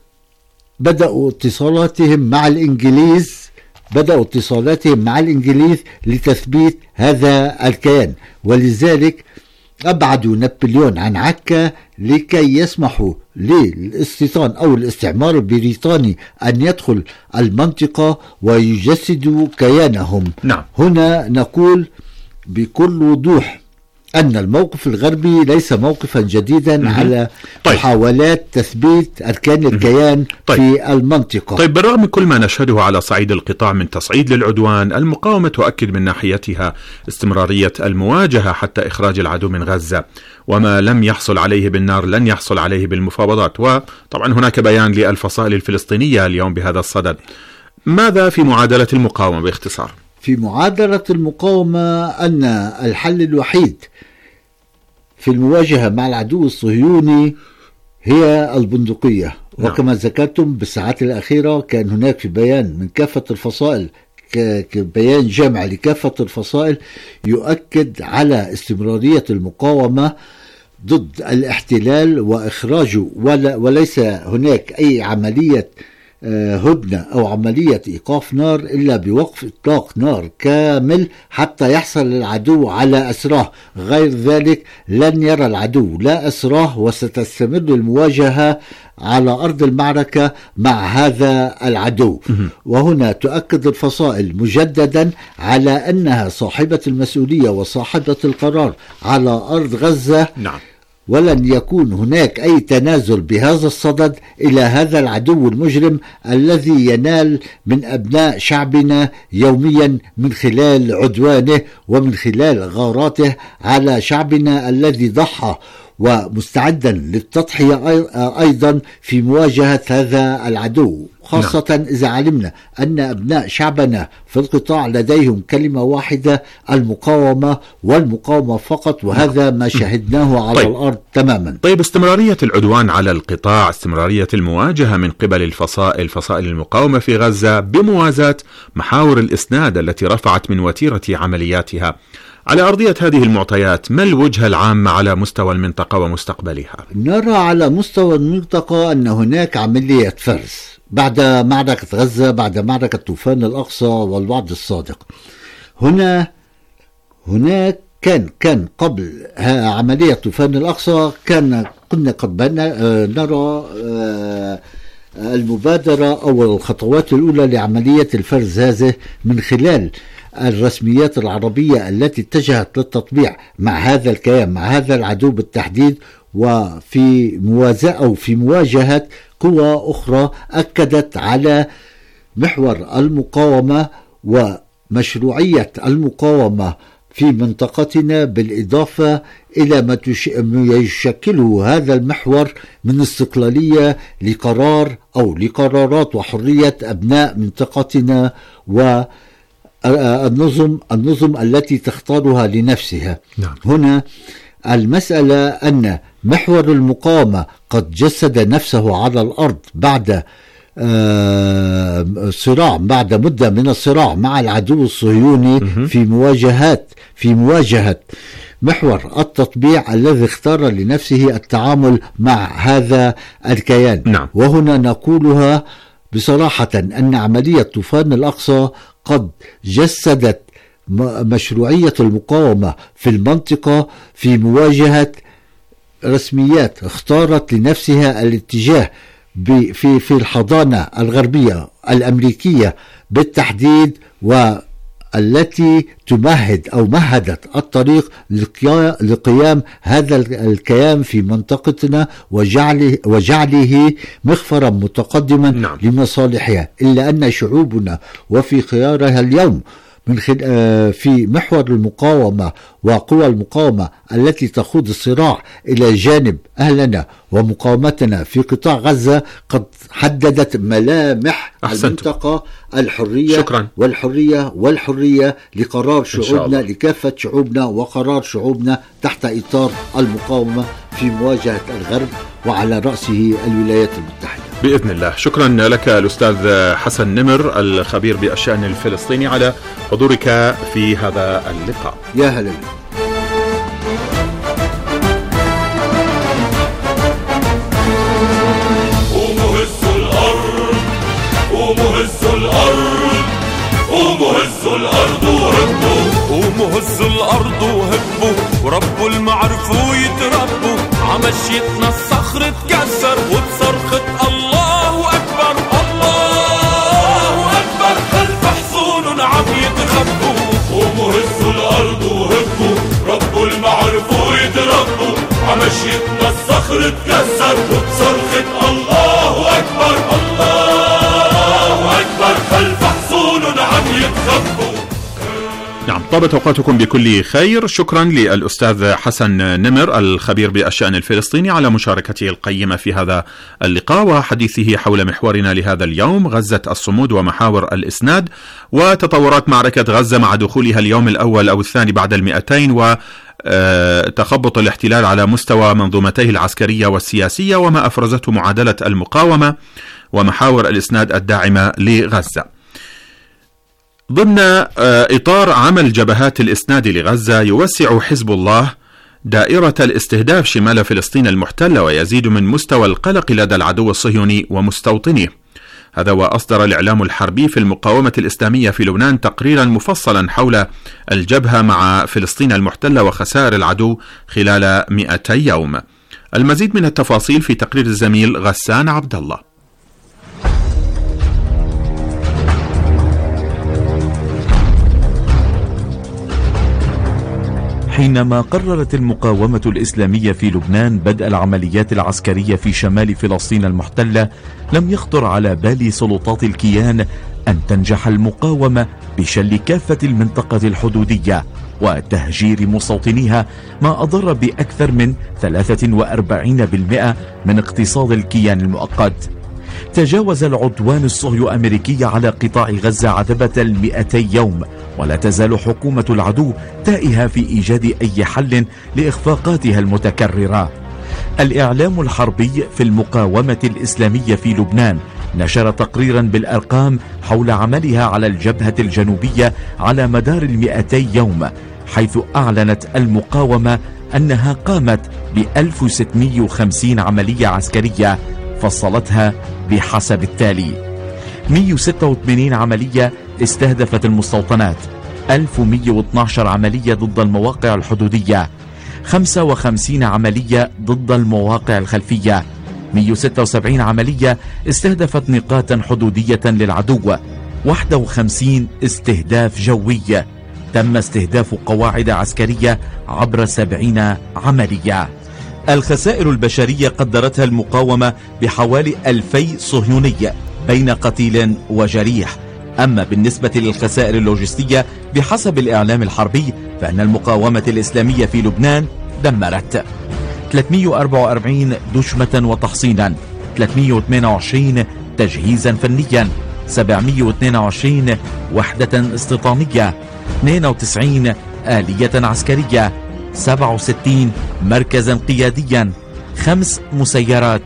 بدأوا اتصالاتهم مع الإنجليز بدأوا اتصالاتهم مع الإنجليز لتثبيت هذا الكيان، ولذلك أبعدوا نابليون عن عكا لكي يسمحوا للاستيطان أو الاستعمار البريطاني أن يدخل المنطقة ويجسدوا كيانهم. نعم. هنا نقول بكل وضوح أن الموقف الغربي ليس موقفا جديدا م- على طيب. محاولات تثبيت أركان الكيان طيب. في المنطقة. طيب بالرغم من كل ما نشهده على صعيد القطاع من تصعيد للعدوان، المقاومة تؤكد من ناحيتها استمرارية المواجهة حتى إخراج العدو من غزة، وما لم يحصل عليه بالنار لن يحصل عليه بالمفاوضات. وطبعا هناك بيان للفصائل الفلسطينية اليوم بهذا الصدد. ماذا في معادلة المقاومة باختصار؟ في معادلة المقاومة أن الحل الوحيد في المواجهة مع العدو الصهيوني هي البندقية. نعم. وكما ذكرتم بالساعات الأخيرة كان هناك في بيان من كافة الفصائل، كبيان جامع لكافة الفصائل يؤكد على استمرارية المقاومة ضد الاحتلال وإخراجه، وليس هناك أي عملية هدنة أو عملية إيقاف نار إلا بوقف إطلاق نار كامل حتى يحصل العدو على أسراه. غير ذلك لن يرى العدو لا أسراه، وستستمر المواجهة على أرض المعركة مع هذا العدو. وهنا تؤكد الفصائل مجددا على أنها صاحبة المسؤولية وصاحبة القرار على أرض غزة. نعم. ولن يكون هناك أي تنازل بهذا الصدد إلى هذا العدو المجرم الذي ينال من أبناء شعبنا يوميا من خلال عدوانه ومن خلال غاراته على شعبنا الذي ضحى ومستعدا للتضحية أيضا في مواجهة هذا العدو، خاصة نعم. إذا علمنا أن أبناء شعبنا في القطاع لديهم كلمة واحدة: المقاومة والمقاومة فقط، وهذا ما شاهدناه على طيب. الأرض تماما. طيب استمرارية العدوان على القطاع، استمرارية المواجهة من قبل الفصائل فصائل المقاومة في غزة بموازاة محاور الإسناد التي رفعت من وتيرة عملياتها، على أرضية هذه المعطيات ما الوجهة العامة على مستوى المنطقة ومستقبلها؟ نرى على مستوى المنطقة أن هناك عملية فرز بعد معركة غزة، بعد معركة طوفان الأقصى والوعد الصادق. هنا هناك كان كان قبل عملية طوفان الأقصى كان كنا قد نرى المبادرة أو الخطوات الأولى لعملية الفرز هذه من خلال الرسميات العربية التي اتجهت للتطبيع مع هذا الكيان، مع هذا العدو بالتحديد، وفي موازاة أو في مواجهة قوى أخرى أكدت على محور المقاومة ومشروعية المقاومة في منطقتنا، بالإضافة إلى ما يشكله هذا المحور من استقلالية لقرار أو لقرارات وحرية أبناء منطقتنا و النظم النظم التي تختارها لنفسها. نعم. هنا المسألة أن محور المقاومة قد جسد نفسه على الأرض بعد صراع بعد مدة من الصراع مع العدو الصهيوني في مواجهات في مواجهة محور التطبيع الذي اختار لنفسه التعامل مع هذا الكيان. نعم. وهنا نقولها بصراحة أن عملية طوفان الأقصى قد جسدت مشروعية المقاومة في المنطقة في مواجهة رسميات اختارت لنفسها الاتجاه في في الحضانة الغربية الأمريكية بالتحديد، والتي تمهد أو مهدت الطريق لقيام هذا الكيان في منطقتنا وجعله, وجعله مخفرا متقدما نعم. لمصالحها. إلا أن شعوبنا وفي خيارها اليوم من في محور المقاومة وقوى المقاومة التي تخوض الصراع إلى جانب أهلنا ومقاومتنا في قطاع غزة قد حددت ملامح أحسنت. المنطقة الحرية شكرا. والحرية والحرية لقرار شعوبنا، لكافة شعوبنا وقرار شعوبنا تحت إطار المقاومة في مواجهة الغرب وعلى رأسه الولايات المتحدة بإذن الله. شكرا لك الأستاذ حسن نمر الخبير بالشأن الفلسطيني على حضورك في هذا اللقاء. يا هلا. قوموا هزوا الأرض، قوموا هزوا الأرض، قوموا هزوا الأرض وهبوا، قوموا هزوا الأرض وهبوا، وربوا المعرفوا يتربوا، عمشيتنا الصخر اتكسر وبصرخة الله أكبر الله أكبر، خلف حصون عم يتخبوا. قوموا هزوا الأرض وهبوا، ربوا المعرفة الصخر اتكسر وبصرخة الله أكبر الله أكبر خلف حصون عم يتخبوا. نعم، طابت أوقاتكم بكل خير. شكرا للأستاذ حسن نمر الخبير بالشأن الفلسطيني على مشاركته القيمة في هذا اللقاء وحديثه حول محورنا لهذا اليوم، غزة الصمود ومحاور الإسناد وتطورات معركة غزة مع دخولها اليوم الأول أو الثاني بعد المئتين و تخبط الاحتلال على مستوى منظومتيه العسكرية والسياسية وما أفرزته معادلة المقاومة ومحاور الإسناد الداعمة لغزة. ضمن إطار عمل جبهات الإسناد لغزة يوسع حزب الله دائرة الاستهداف شمال فلسطين المحتلة ويزيد من مستوى القلق لدى العدو الصهيوني ومستوطنيه. هذا وأصدر الإعلام الحربي في المقاومة الإسلامية في لبنان تقريرا مفصلا حول الجبهة مع فلسطين المحتلة وخسائر العدو خلال مئتي يوم. المزيد من التفاصيل في تقرير الزميل غسان عبد الله. حينما قررت المقاومة الإسلامية في لبنان بدء العمليات العسكرية في شمال فلسطين المحتلة، لم يخطر على بال سلطات الكيان أن تنجح المقاومة بشل كافة المنطقة الحدودية وتهجير مستوطنيها، ما أضر بأكثر من ثلاثة وأربعين بالمئة من اقتصاد الكيان المؤقت. تجاوز العدوان الصهيو أمريكي على قطاع غزة عتبة المئتي يوم، ولا تزال حكومة العدو تائهة في إيجاد أي حل لإخفاقاتها المتكررة. الإعلام الحربي في المقاومة الإسلامية في لبنان نشر تقريرا بالأرقام حول عملها على الجبهة الجنوبية على مدار المئتي يوم، حيث أعلنت المقاومة أنها قامت ب ألف وستمئة وخمسين عملية عسكرية فصلتها بحسب التالي: مئة وستة وثمانين عملية استهدفت المستوطنات، ألف ومئة واثني عشر عملية ضد المواقع الحدودية، خمسة وخمسين عملية ضد المواقع الخلفية، مئة وستة وسبعين عملية استهدفت نقاطا حدودية للعدو، واحد وخمسين استهداف جوي. تم استهداف قواعد عسكرية عبر سبعين عملية. الخسائر البشرية قدرتها المقاومة بحوالي ألفي صهيوني بين قتيل وجريح. أما بالنسبة للخسائر اللوجستية بحسب الإعلام الحربي فإن المقاومة الإسلامية في لبنان دمرت ثلاثمئة وأربعة وأربعين دشمة وتحصينا، ثلاثمئة وثمانية وعشرين تجهيزا فنيا، سبعمئة واثنين وعشرين وحدة استيطانية، اثنين وتسعين آلية عسكرية، سبعة وستين مركزا قياديا، خمس مسيرات،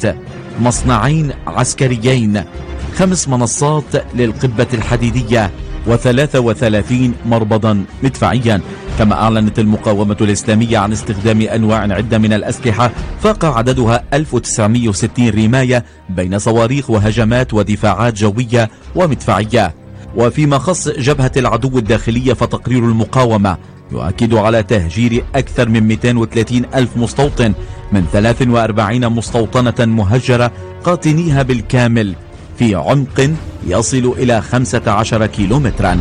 مصنعين عسكريين، خمس منصات للقبة الحديدية، وثلاثة وثلاثين مربضا مدفعيا. كما أعلنت المقاومة الإسلامية عن استخدام أنواع عدة من الأسلحة فاق عددها ألف وتسعمئة وستين رماية بين صواريخ وهجمات ودفاعات جوية ومدفعية. وفيما خص جبهة العدو الداخلية فتقرير المقاومة يؤكد على تهجير أكثر من مئتين وثلاثين ألف مستوطن من ثلاث وأربعين مستوطنة مهجرة قاطنيها بالكامل في عمق يصل إلى خمسة عشر كيلومترا.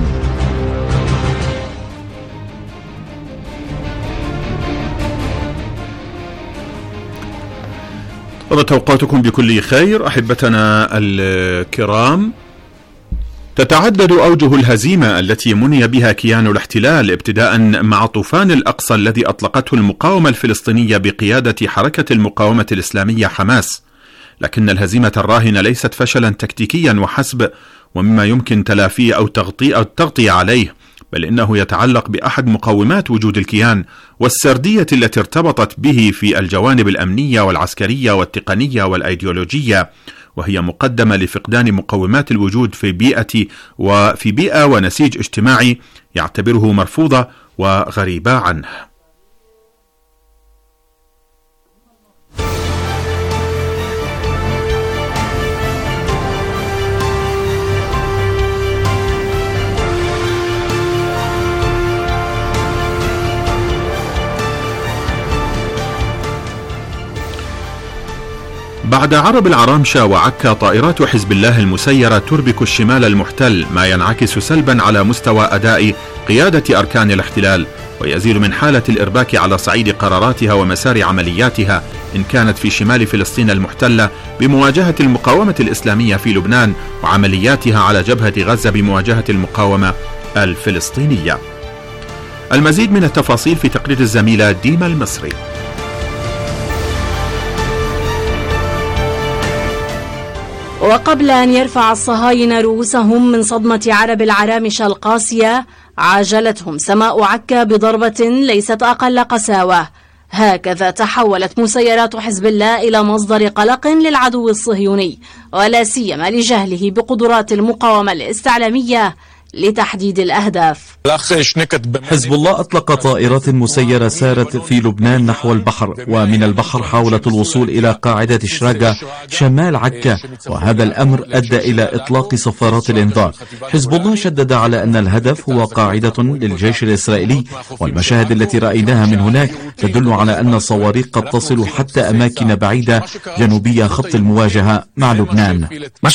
توقعاتكم بكل خير أحبتنا الكرام. تتعدد أوجه الهزيمة التي مني بها كيان الاحتلال ابتداء مع طوفان الأقصى الذي أطلقته المقاومة الفلسطينية بقيادة حركة المقاومة الإسلامية حماس، لكن الهزيمة الراهنة ليست فشلا تكتيكيا وحسب ومما يمكن تلافيه أو تغطية, أو التغطية عليه، بل إنه يتعلق بأحد مقومات وجود الكيان والسردية التي ارتبطت به في الجوانب الأمنية والعسكرية والتقنية والأيديولوجية، وهي مقدمة لفقدان مقومات الوجود في بيئة وفي بيئة ونسيج اجتماعي يعتبره مرفوضة وغريبة عنه. بعد عرب العرامشة وعكا طائرات حزب الله المسيرة تربك الشمال المحتل، ما ينعكس سلبا على مستوى أداء قيادة أركان الاحتلال ويزيد من حالة الإرباك على صعيد قراراتها ومسار عملياتها إن كانت في شمال فلسطين المحتلة بمواجهة المقاومة الإسلامية في لبنان، وعملياتها على جبهة غزة بمواجهة المقاومة الفلسطينية. المزيد من التفاصيل في تقرير الزميلة ديما المصري. وقبل أن يرفع الصهاينة رؤوسهم من صدمة عرب العرامشة القاسية، عاجلتهم سماء عكا بضربة ليست أقل قساوة. هكذا تحولت مسيرات حزب الله إلى مصدر قلق للعدو الصهيوني، ولا سيما لجهله بقدرات المقاومة الاستعلامية لتحديد الأهداف. حزب الله أطلق طائرات مسيرة سارت في لبنان نحو البحر، ومن البحر حاولت الوصول إلى قاعدة شراقة شمال عكا، وهذا الأمر أدى إلى إطلاق صفارات الإنذار. حزب الله شدد على أن الهدف هو قاعدة للجيش الإسرائيلي، والمشاهد التي رأيناها من هناك تدل على أن الصواريخ قد تصل حتى أماكن بعيدة جنوبية خط المواجهة مع لبنان.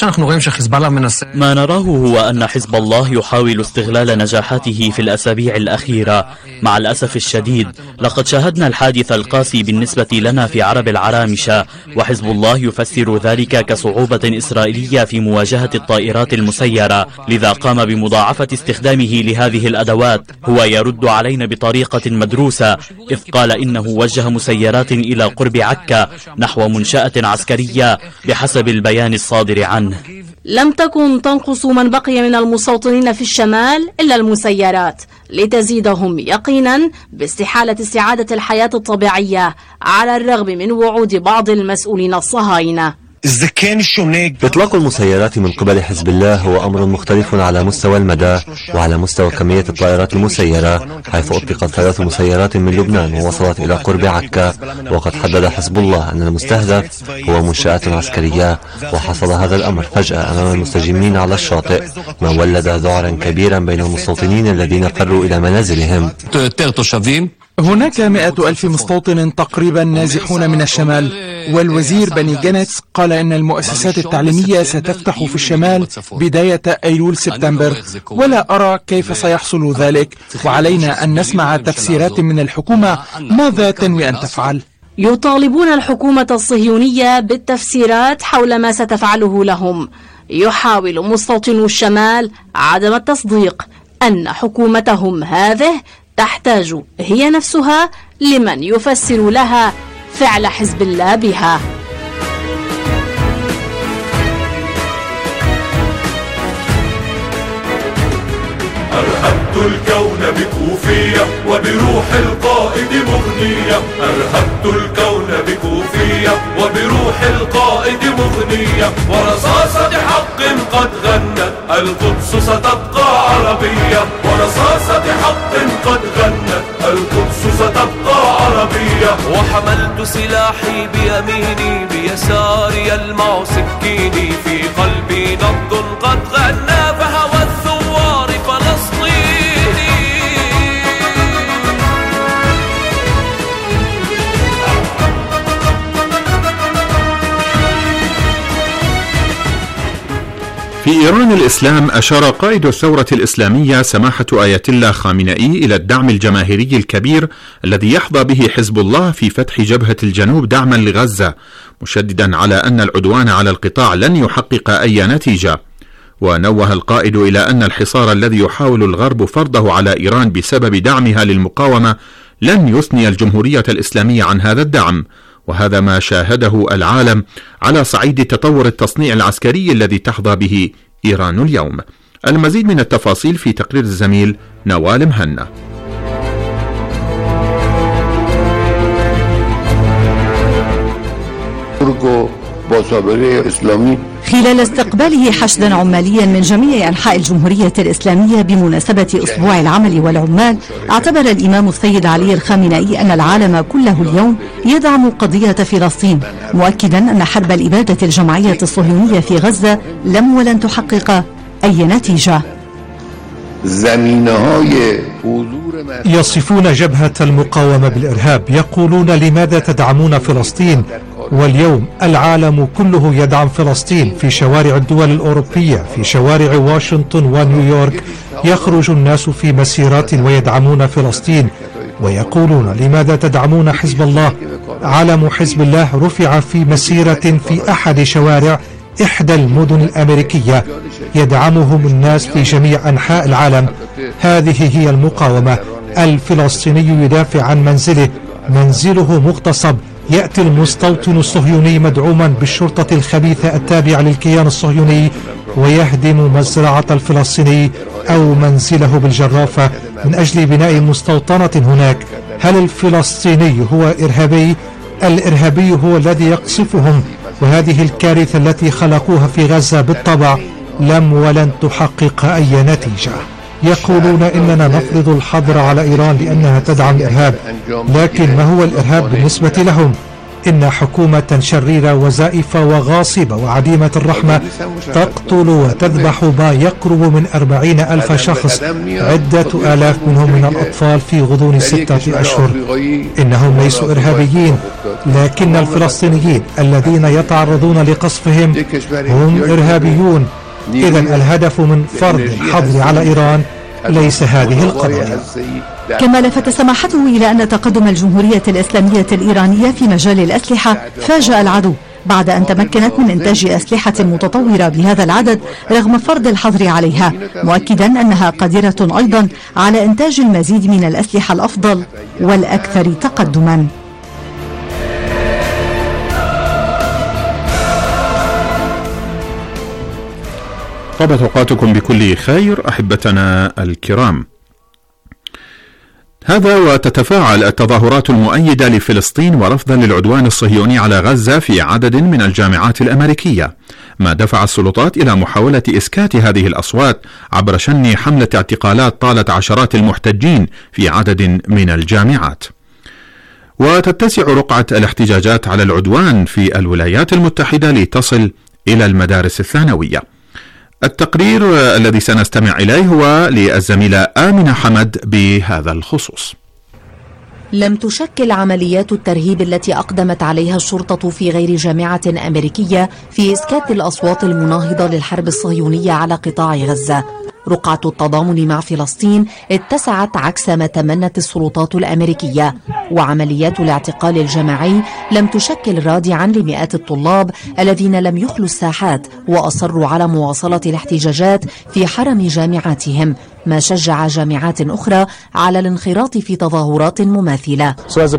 ما نراه هو أن حزب الله يحاول استغلال نجاحاته في الأسابيع الأخيرة. مع الأسف الشديد لقد شاهدنا الحادث القاسي بالنسبة لنا في عرب العرامشة، وحزب الله يفسر ذلك كصعوبة إسرائيلية في مواجهة الطائرات المسيرة، لذا قام بمضاعفة استخدامه لهذه الأدوات. هو يرد علينا بطريقة مدروسة، إذ قال إنه وجه مسيرات إلى قرب عكا نحو منشأة عسكرية بحسب البيان الصادر عنه. لم تكن تنقص من بقي من المستوطنين في الشمال إلا المسيرات، لتزيدهم يقينا باستحالة استعادة الحياة الطبيعية على الرغم من وعود بعض المسؤولين الصهاينة. إطلاق المسيرات من قبل حزب الله هو أمر مختلف على مستوى المدى وعلى مستوى كمية الطائرات المسيرة، حيث أطلقت ثلاث مسيرات من لبنان ووصلت إلى قرب عكا، وقد حدد حزب الله أن المستهدف هو منشآت عسكرية، وحصل هذا الأمر فجأة أمام المستجمين على الشاطئ، ما ولد ذعرا كبيرا بين المستوطنين الذين فروا إلى منازلهم. هناك مئة ألف مستوطن تقريبا نازحون من الشمال، والوزير بني جانتس قال إن المؤسسات التعليمية ستفتح في الشمال بداية أيلول سبتمبر، ولا أرى كيف سيحصل ذلك، وعلينا أن نسمع تفسيرات من الحكومة ماذا تنوي أن تفعل. يطالبون الحكومة الصهيونية بالتفسيرات حول ما ستفعله لهم. يحاول مستوطنو الشمال عدم التصديق أن حكومتهم هذه تحتاج هي نفسها لمن يفسر لها فعل حزب الله بها. أرهبت الكون بكوفية وبروح القائد مغنية، أرهبت الكون بكوفية وبروح القائد مغنية، ورصاصة حق قد غنت القدس ستبقى عربية، ورصاصة حق قد غنت القدس ستبقى عربية. وحملت سلاحي بيميني بيساري المع سكيني، في قلبي نبض قد غنى فهوى الثوار فلسطيني. في إيران الإسلام أشار قائد الثورة الإسلامية سماحة آية الله خامنئي إلى الدعم الجماهيري الكبير الذي يحظى به حزب الله في فتح جبهة الجنوب دعما لغزة، مشددا على أن العدوان على القطاع لن يحقق أي نتيجة. ونوه القائد إلى أن الحصار الذي يحاول الغرب فرضه على إيران بسبب دعمها للمقاومة لن يثني الجمهورية الإسلامية عن هذا الدعم، وهذا ما شاهده العالم على صعيد تطور التصنيع العسكري الذي تحظى به إيران اليوم. المزيد من التفاصيل في تقرير الزميل نوال مهنا. خلال استقباله حشدا عماليا من جميع أنحاء الجمهورية الإسلامية بمناسبة أسبوع العمل والعمال، اعتبر الإمام السيد علي الخامنئي أن العالم كله اليوم يدعم قضية فلسطين، مؤكدا أن حرب الإبادة الجماعية الصهيونية في غزة لم ولن تحقق أي نتيجة. يصفون جبهة المقاومة بالإرهاب، يقولون لماذا تدعمون فلسطين؟ واليوم العالم كله يدعم فلسطين. في شوارع الدول الأوروبية، في شوارع واشنطن ونيويورك، يخرج الناس في مسيرات ويدعمون فلسطين. ويقولون لماذا تدعمون حزب الله؟ علم حزب الله رفع في مسيرة في أحد شوارع إحدى المدن الأمريكية، يدعمهم الناس في جميع أنحاء العالم. هذه هي المقاومة. الفلسطيني يدافع عن منزله، منزله مغتصب، يأتي المستوطن الصهيوني مدعوما بالشرطة الخبيثة التابعة للكيان الصهيوني ويهدم مزرعة الفلسطيني أو منزله بالجرافة من أجل بناء مستوطنة هناك. هل الفلسطيني هو إرهابي؟ الإرهابي هو الذي يقصفهم، وهذه الكارثة التي خلقوها في غزة بالطبع لم ولن تحقق أي نتيجة. يقولون إننا نفرض الحظر على إيران لأنها تدعم الإرهاب، لكن ما هو الإرهاب بالنسبة لهم؟ إن حكومة شريرة وزائفة وغاصبة وعديمة الرحمة تقتل وتذبح ما يقرب من أربعين ألف شخص، عدة آلاف منهم من الأطفال في غضون ستة أشهر. إنهم ليسوا إرهابيين، لكن الفلسطينيين الذين يتعرضون لقصفهم هم إرهابيون. إذن الهدف من فرض الحظر على إيران ليس هذه القضية. كما لفت سماحته إلى أن تقدم الجمهورية الإسلامية الإيرانية في مجال الأسلحة فاجأ العدو بعد أن تمكنت من إنتاج أسلحة متطورة بهذا العدد رغم فرض الحظر عليها، مؤكدا أنها قادرة أيضا على إنتاج المزيد من الأسلحة الأفضل والأكثر تقدما. طابت أوقاتكم بكل خير أحبتنا الكرام. هذا وتتفاعل التظاهرات المؤيدة لفلسطين ورفضا للعدوان الصهيوني على غزة في عدد من الجامعات الأمريكية، ما دفع السلطات إلى محاولة إسكات هذه الأصوات عبر شن حملة اعتقالات طالت عشرات المحتجين في عدد من الجامعات. وتتسع رقعة الاحتجاجات على العدوان في الولايات المتحدة لتصل إلى المدارس الثانوية. التقرير الذي سنستمع إليه هو للزميلة آمنة حمد بهذا الخصوص. لم تشكل عمليات الترهيب التي أقدمت عليها الشرطة في غير جامعة أمريكية في إسكات الأصوات المناهضة للحرب الصهيونية على قطاع غزة. رقعة التضامن مع فلسطين اتسعت عكس ما تمنت السلطات الأمريكية، وعمليات الاعتقال الجماعي لم تشكل رادعا لمئات الطلاب الذين لم يخلوا الساحات وأصروا على مواصلة الاحتجاجات في حرم جامعاتهم، ما شجع جامعات أخرى على الانخراط في تظاهرات مماثلة.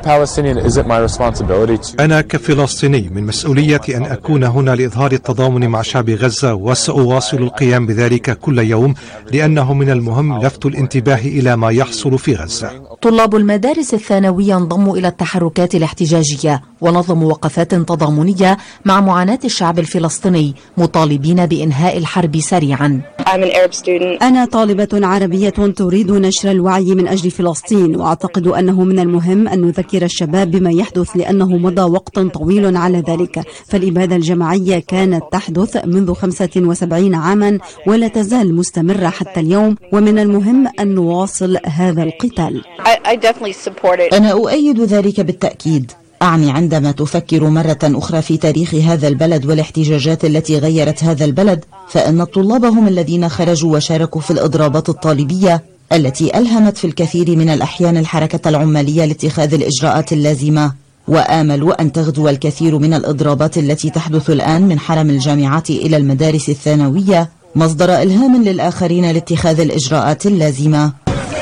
أنا كفلسطيني من مسؤوليتي أن أكون هنا لإظهار التضامن مع شعب غزة، وسأواصل القيام بذلك كل يوم، لأنه من المهم لفت الانتباه إلى ما يحصل في غزة. طلاب المدارس الثانوية انضموا إلى التحركات الاحتجاجية ونظموا وقفات تضامنية مع معاناة الشعب الفلسطيني، مطالبين بإنهاء الحرب سريعا. أنا طالبة عربية تريد نشر الوعي من أجل فلسطين، وأعتقد أنه من المهم أن نذكر الشباب بما يحدث لأنه مضى وقت طويل على ذلك، فالإبادة الجماعية كانت تحدث منذ خمسة وسبعين عاما ولا تزال مستمرة حتى اليوم، ومن المهم أن نواصل هذا القتال. أنا أؤيد ذلك بالتأكيد. أعني عندما تفكر مرة أخرى في تاريخ هذا البلد والاحتجاجات التي غيرت هذا البلد، فإن طلاب هم الذين خرجوا وشاركوا في الإضرابات الطالبية التي ألهمت في الكثير من الأحيان الحركة العمالية لاتخاذ الإجراءات اللازمة، وآملوا أن تغدو الكثير من الإضرابات التي تحدث الآن من حرم الجامعات إلى المدارس الثانوية مصدر إلهام للآخرين لاتخاذ الإجراءات اللازمة.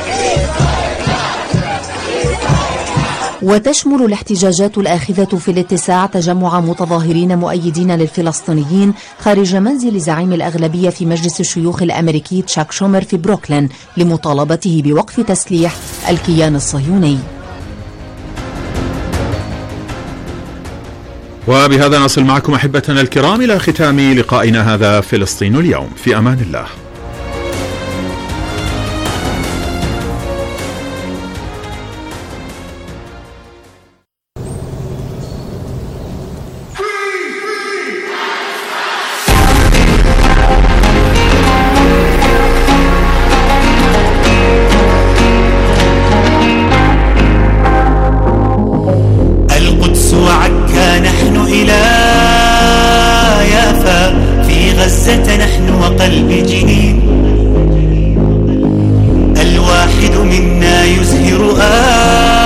وتشمل الاحتجاجات الآخذة في الاتساع تجمع متظاهرين مؤيدين للفلسطينيين خارج منزل زعيم الأغلبية في مجلس الشيوخ الأمريكي تشاك شومر في بروكلين لمطالبته بوقف تسليح الكيان الصهيوني. وبهذا نصل معكم أحبتنا الكرام إلى ختام لقائنا هذا فلسطين اليوم. في أمان الله. نحن وقلب جنين، الواحد منا يزهر آه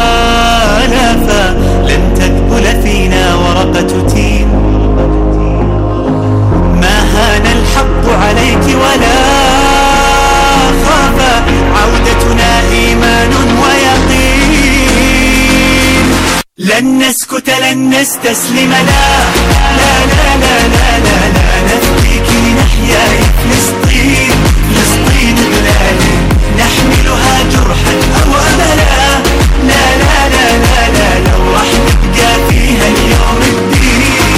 لن نسكت لن نستسلم لا لا لا لا لا لا, لا نفديك نحيا يا فلسطين فلسطين بلادي نحملها جرحا أو أملا لا لا لا لا لا لو راح نبقى فيها اليوم الدين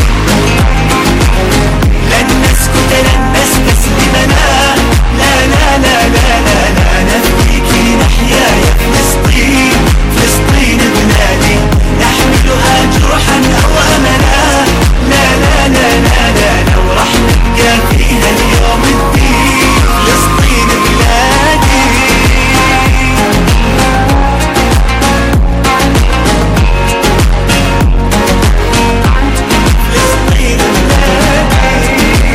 لن نسكت لن نستسلم لا لا لا لا لا لا, لا نفديك نحيا يا فلسطين فلسطين بلادي نحملها جرحا أو أملا لا لا لا لا لا لو راح نبقى فيها اليوم الدين فلسطين بلادي فلسطين بلادي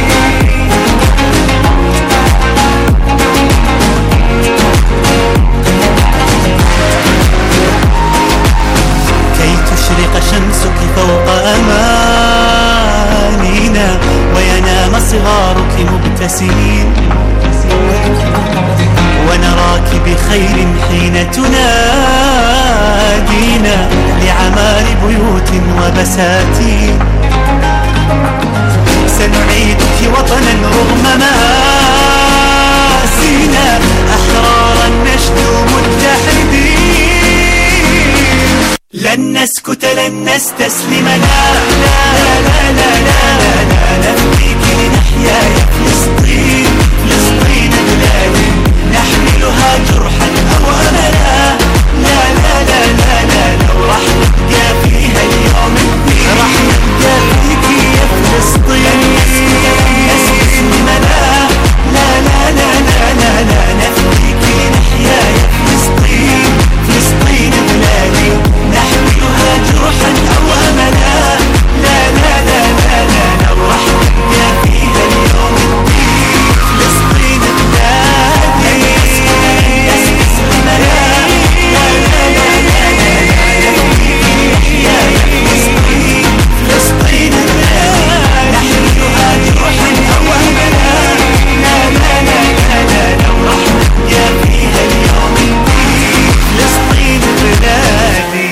كي تشرق شمسك فوق أمانينا وينام صغارك مبتسمين ونراك بخير حين تنادينا لعمار بيوت وبساتين سنعيدك وطنا رغم مآسينا أحرارا نشدو متحدين لن نسكت لن نستسلم لا لا لا لا لا لا نفديك لنحيا يا فلسطين فلسطين بلادي نحملها جرحا أو أملا لا لا لا لا لا لو راح نبقى فيها اليوم الدين راح نبقى فيك يا فلسطين نستسلم لا لا لا لا لا لا لا نفديك لنحيا يا فلسطين فلسطين بلادي نحملها جرحا أو أملا لا لا لا لا لا لو راح نبقى فيها اليوم الدين فلسطين بلادي نستسلم لا لا لا لا لا لا نفديك نحيا يا فلسطين فلسطين بلادي نحملها جرحا أو أملا لا لا لا لا لا لو راح نبقى فيها اليوم الدين فلسطين بلادي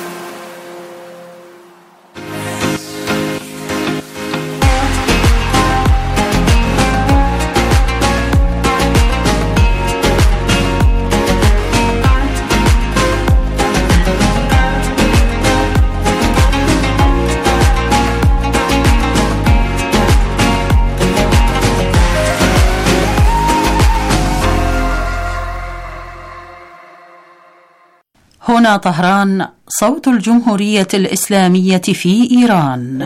هنا طهران، صوت الجمهورية الإسلامية في إيران.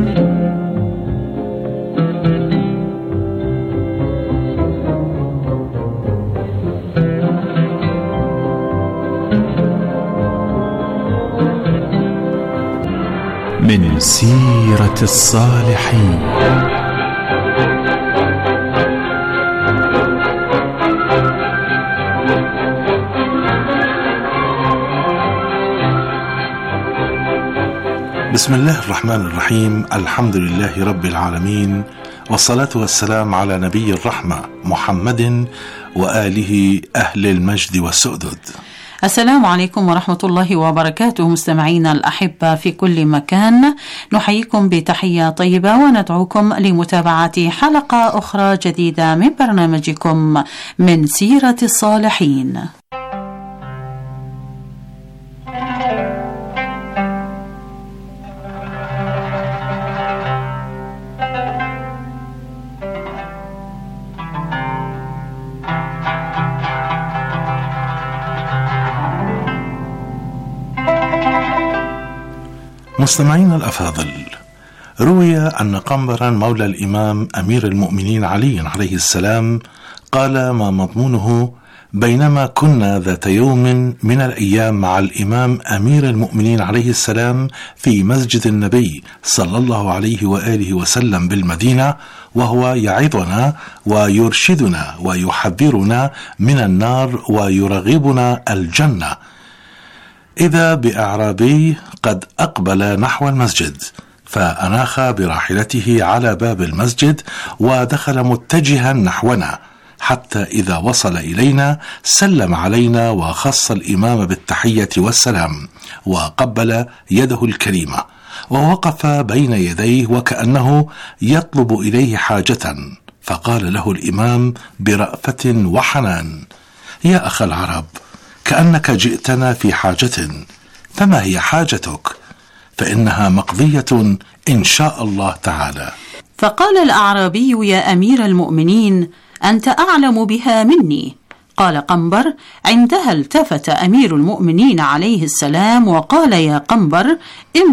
من سيرة الصالحين. بسم الله الرحمن الرحيم. الحمد لله رب العالمين، والصلاة والسلام على نبي الرحمة محمد وآله أهل المجد والسؤدد. السلام عليكم ورحمة الله وبركاته. مستمعينا الأحبة في كل مكان، نحييكم بتحية طيبة وندعوكم لمتابعة حلقة أخرى جديدة من برنامجكم من سيرة الصالحين. مستمعين الأفاضل، روي أن قنبرا مولى الإمام أمير المؤمنين علي عليه السلام قال ما مضمونه: بينما كنا ذات يوم من الأيام مع الإمام أمير المؤمنين عليه السلام في مسجد النبي صلى الله عليه وآله وسلم بالمدينة، وهو يعظنا ويرشدنا ويحذرنا من النار ويرغبنا الجنة، إذا بأعرابي قد أقبل نحو المسجد، فأناخ براحلته على باب المسجد ودخل متجها نحونا، حتى إذا وصل إلينا سلم علينا وخص الإمام بالتحية والسلام وقبل يده الكريمة ووقف بين يديه وكأنه يطلب إليه حاجة، فقال له الإمام برأفة وحنان: يا أخ العرب، كأنك جئتنا في حاجة، فما هي حاجتك؟ فإنها مقضية إن شاء الله تعالى. فقال الأعرابي: يا أمير المؤمنين، أنت أعلم بها مني. قال قنبر: عندها التفت أمير المؤمنين عليه السلام وقال: يا قنبر، إن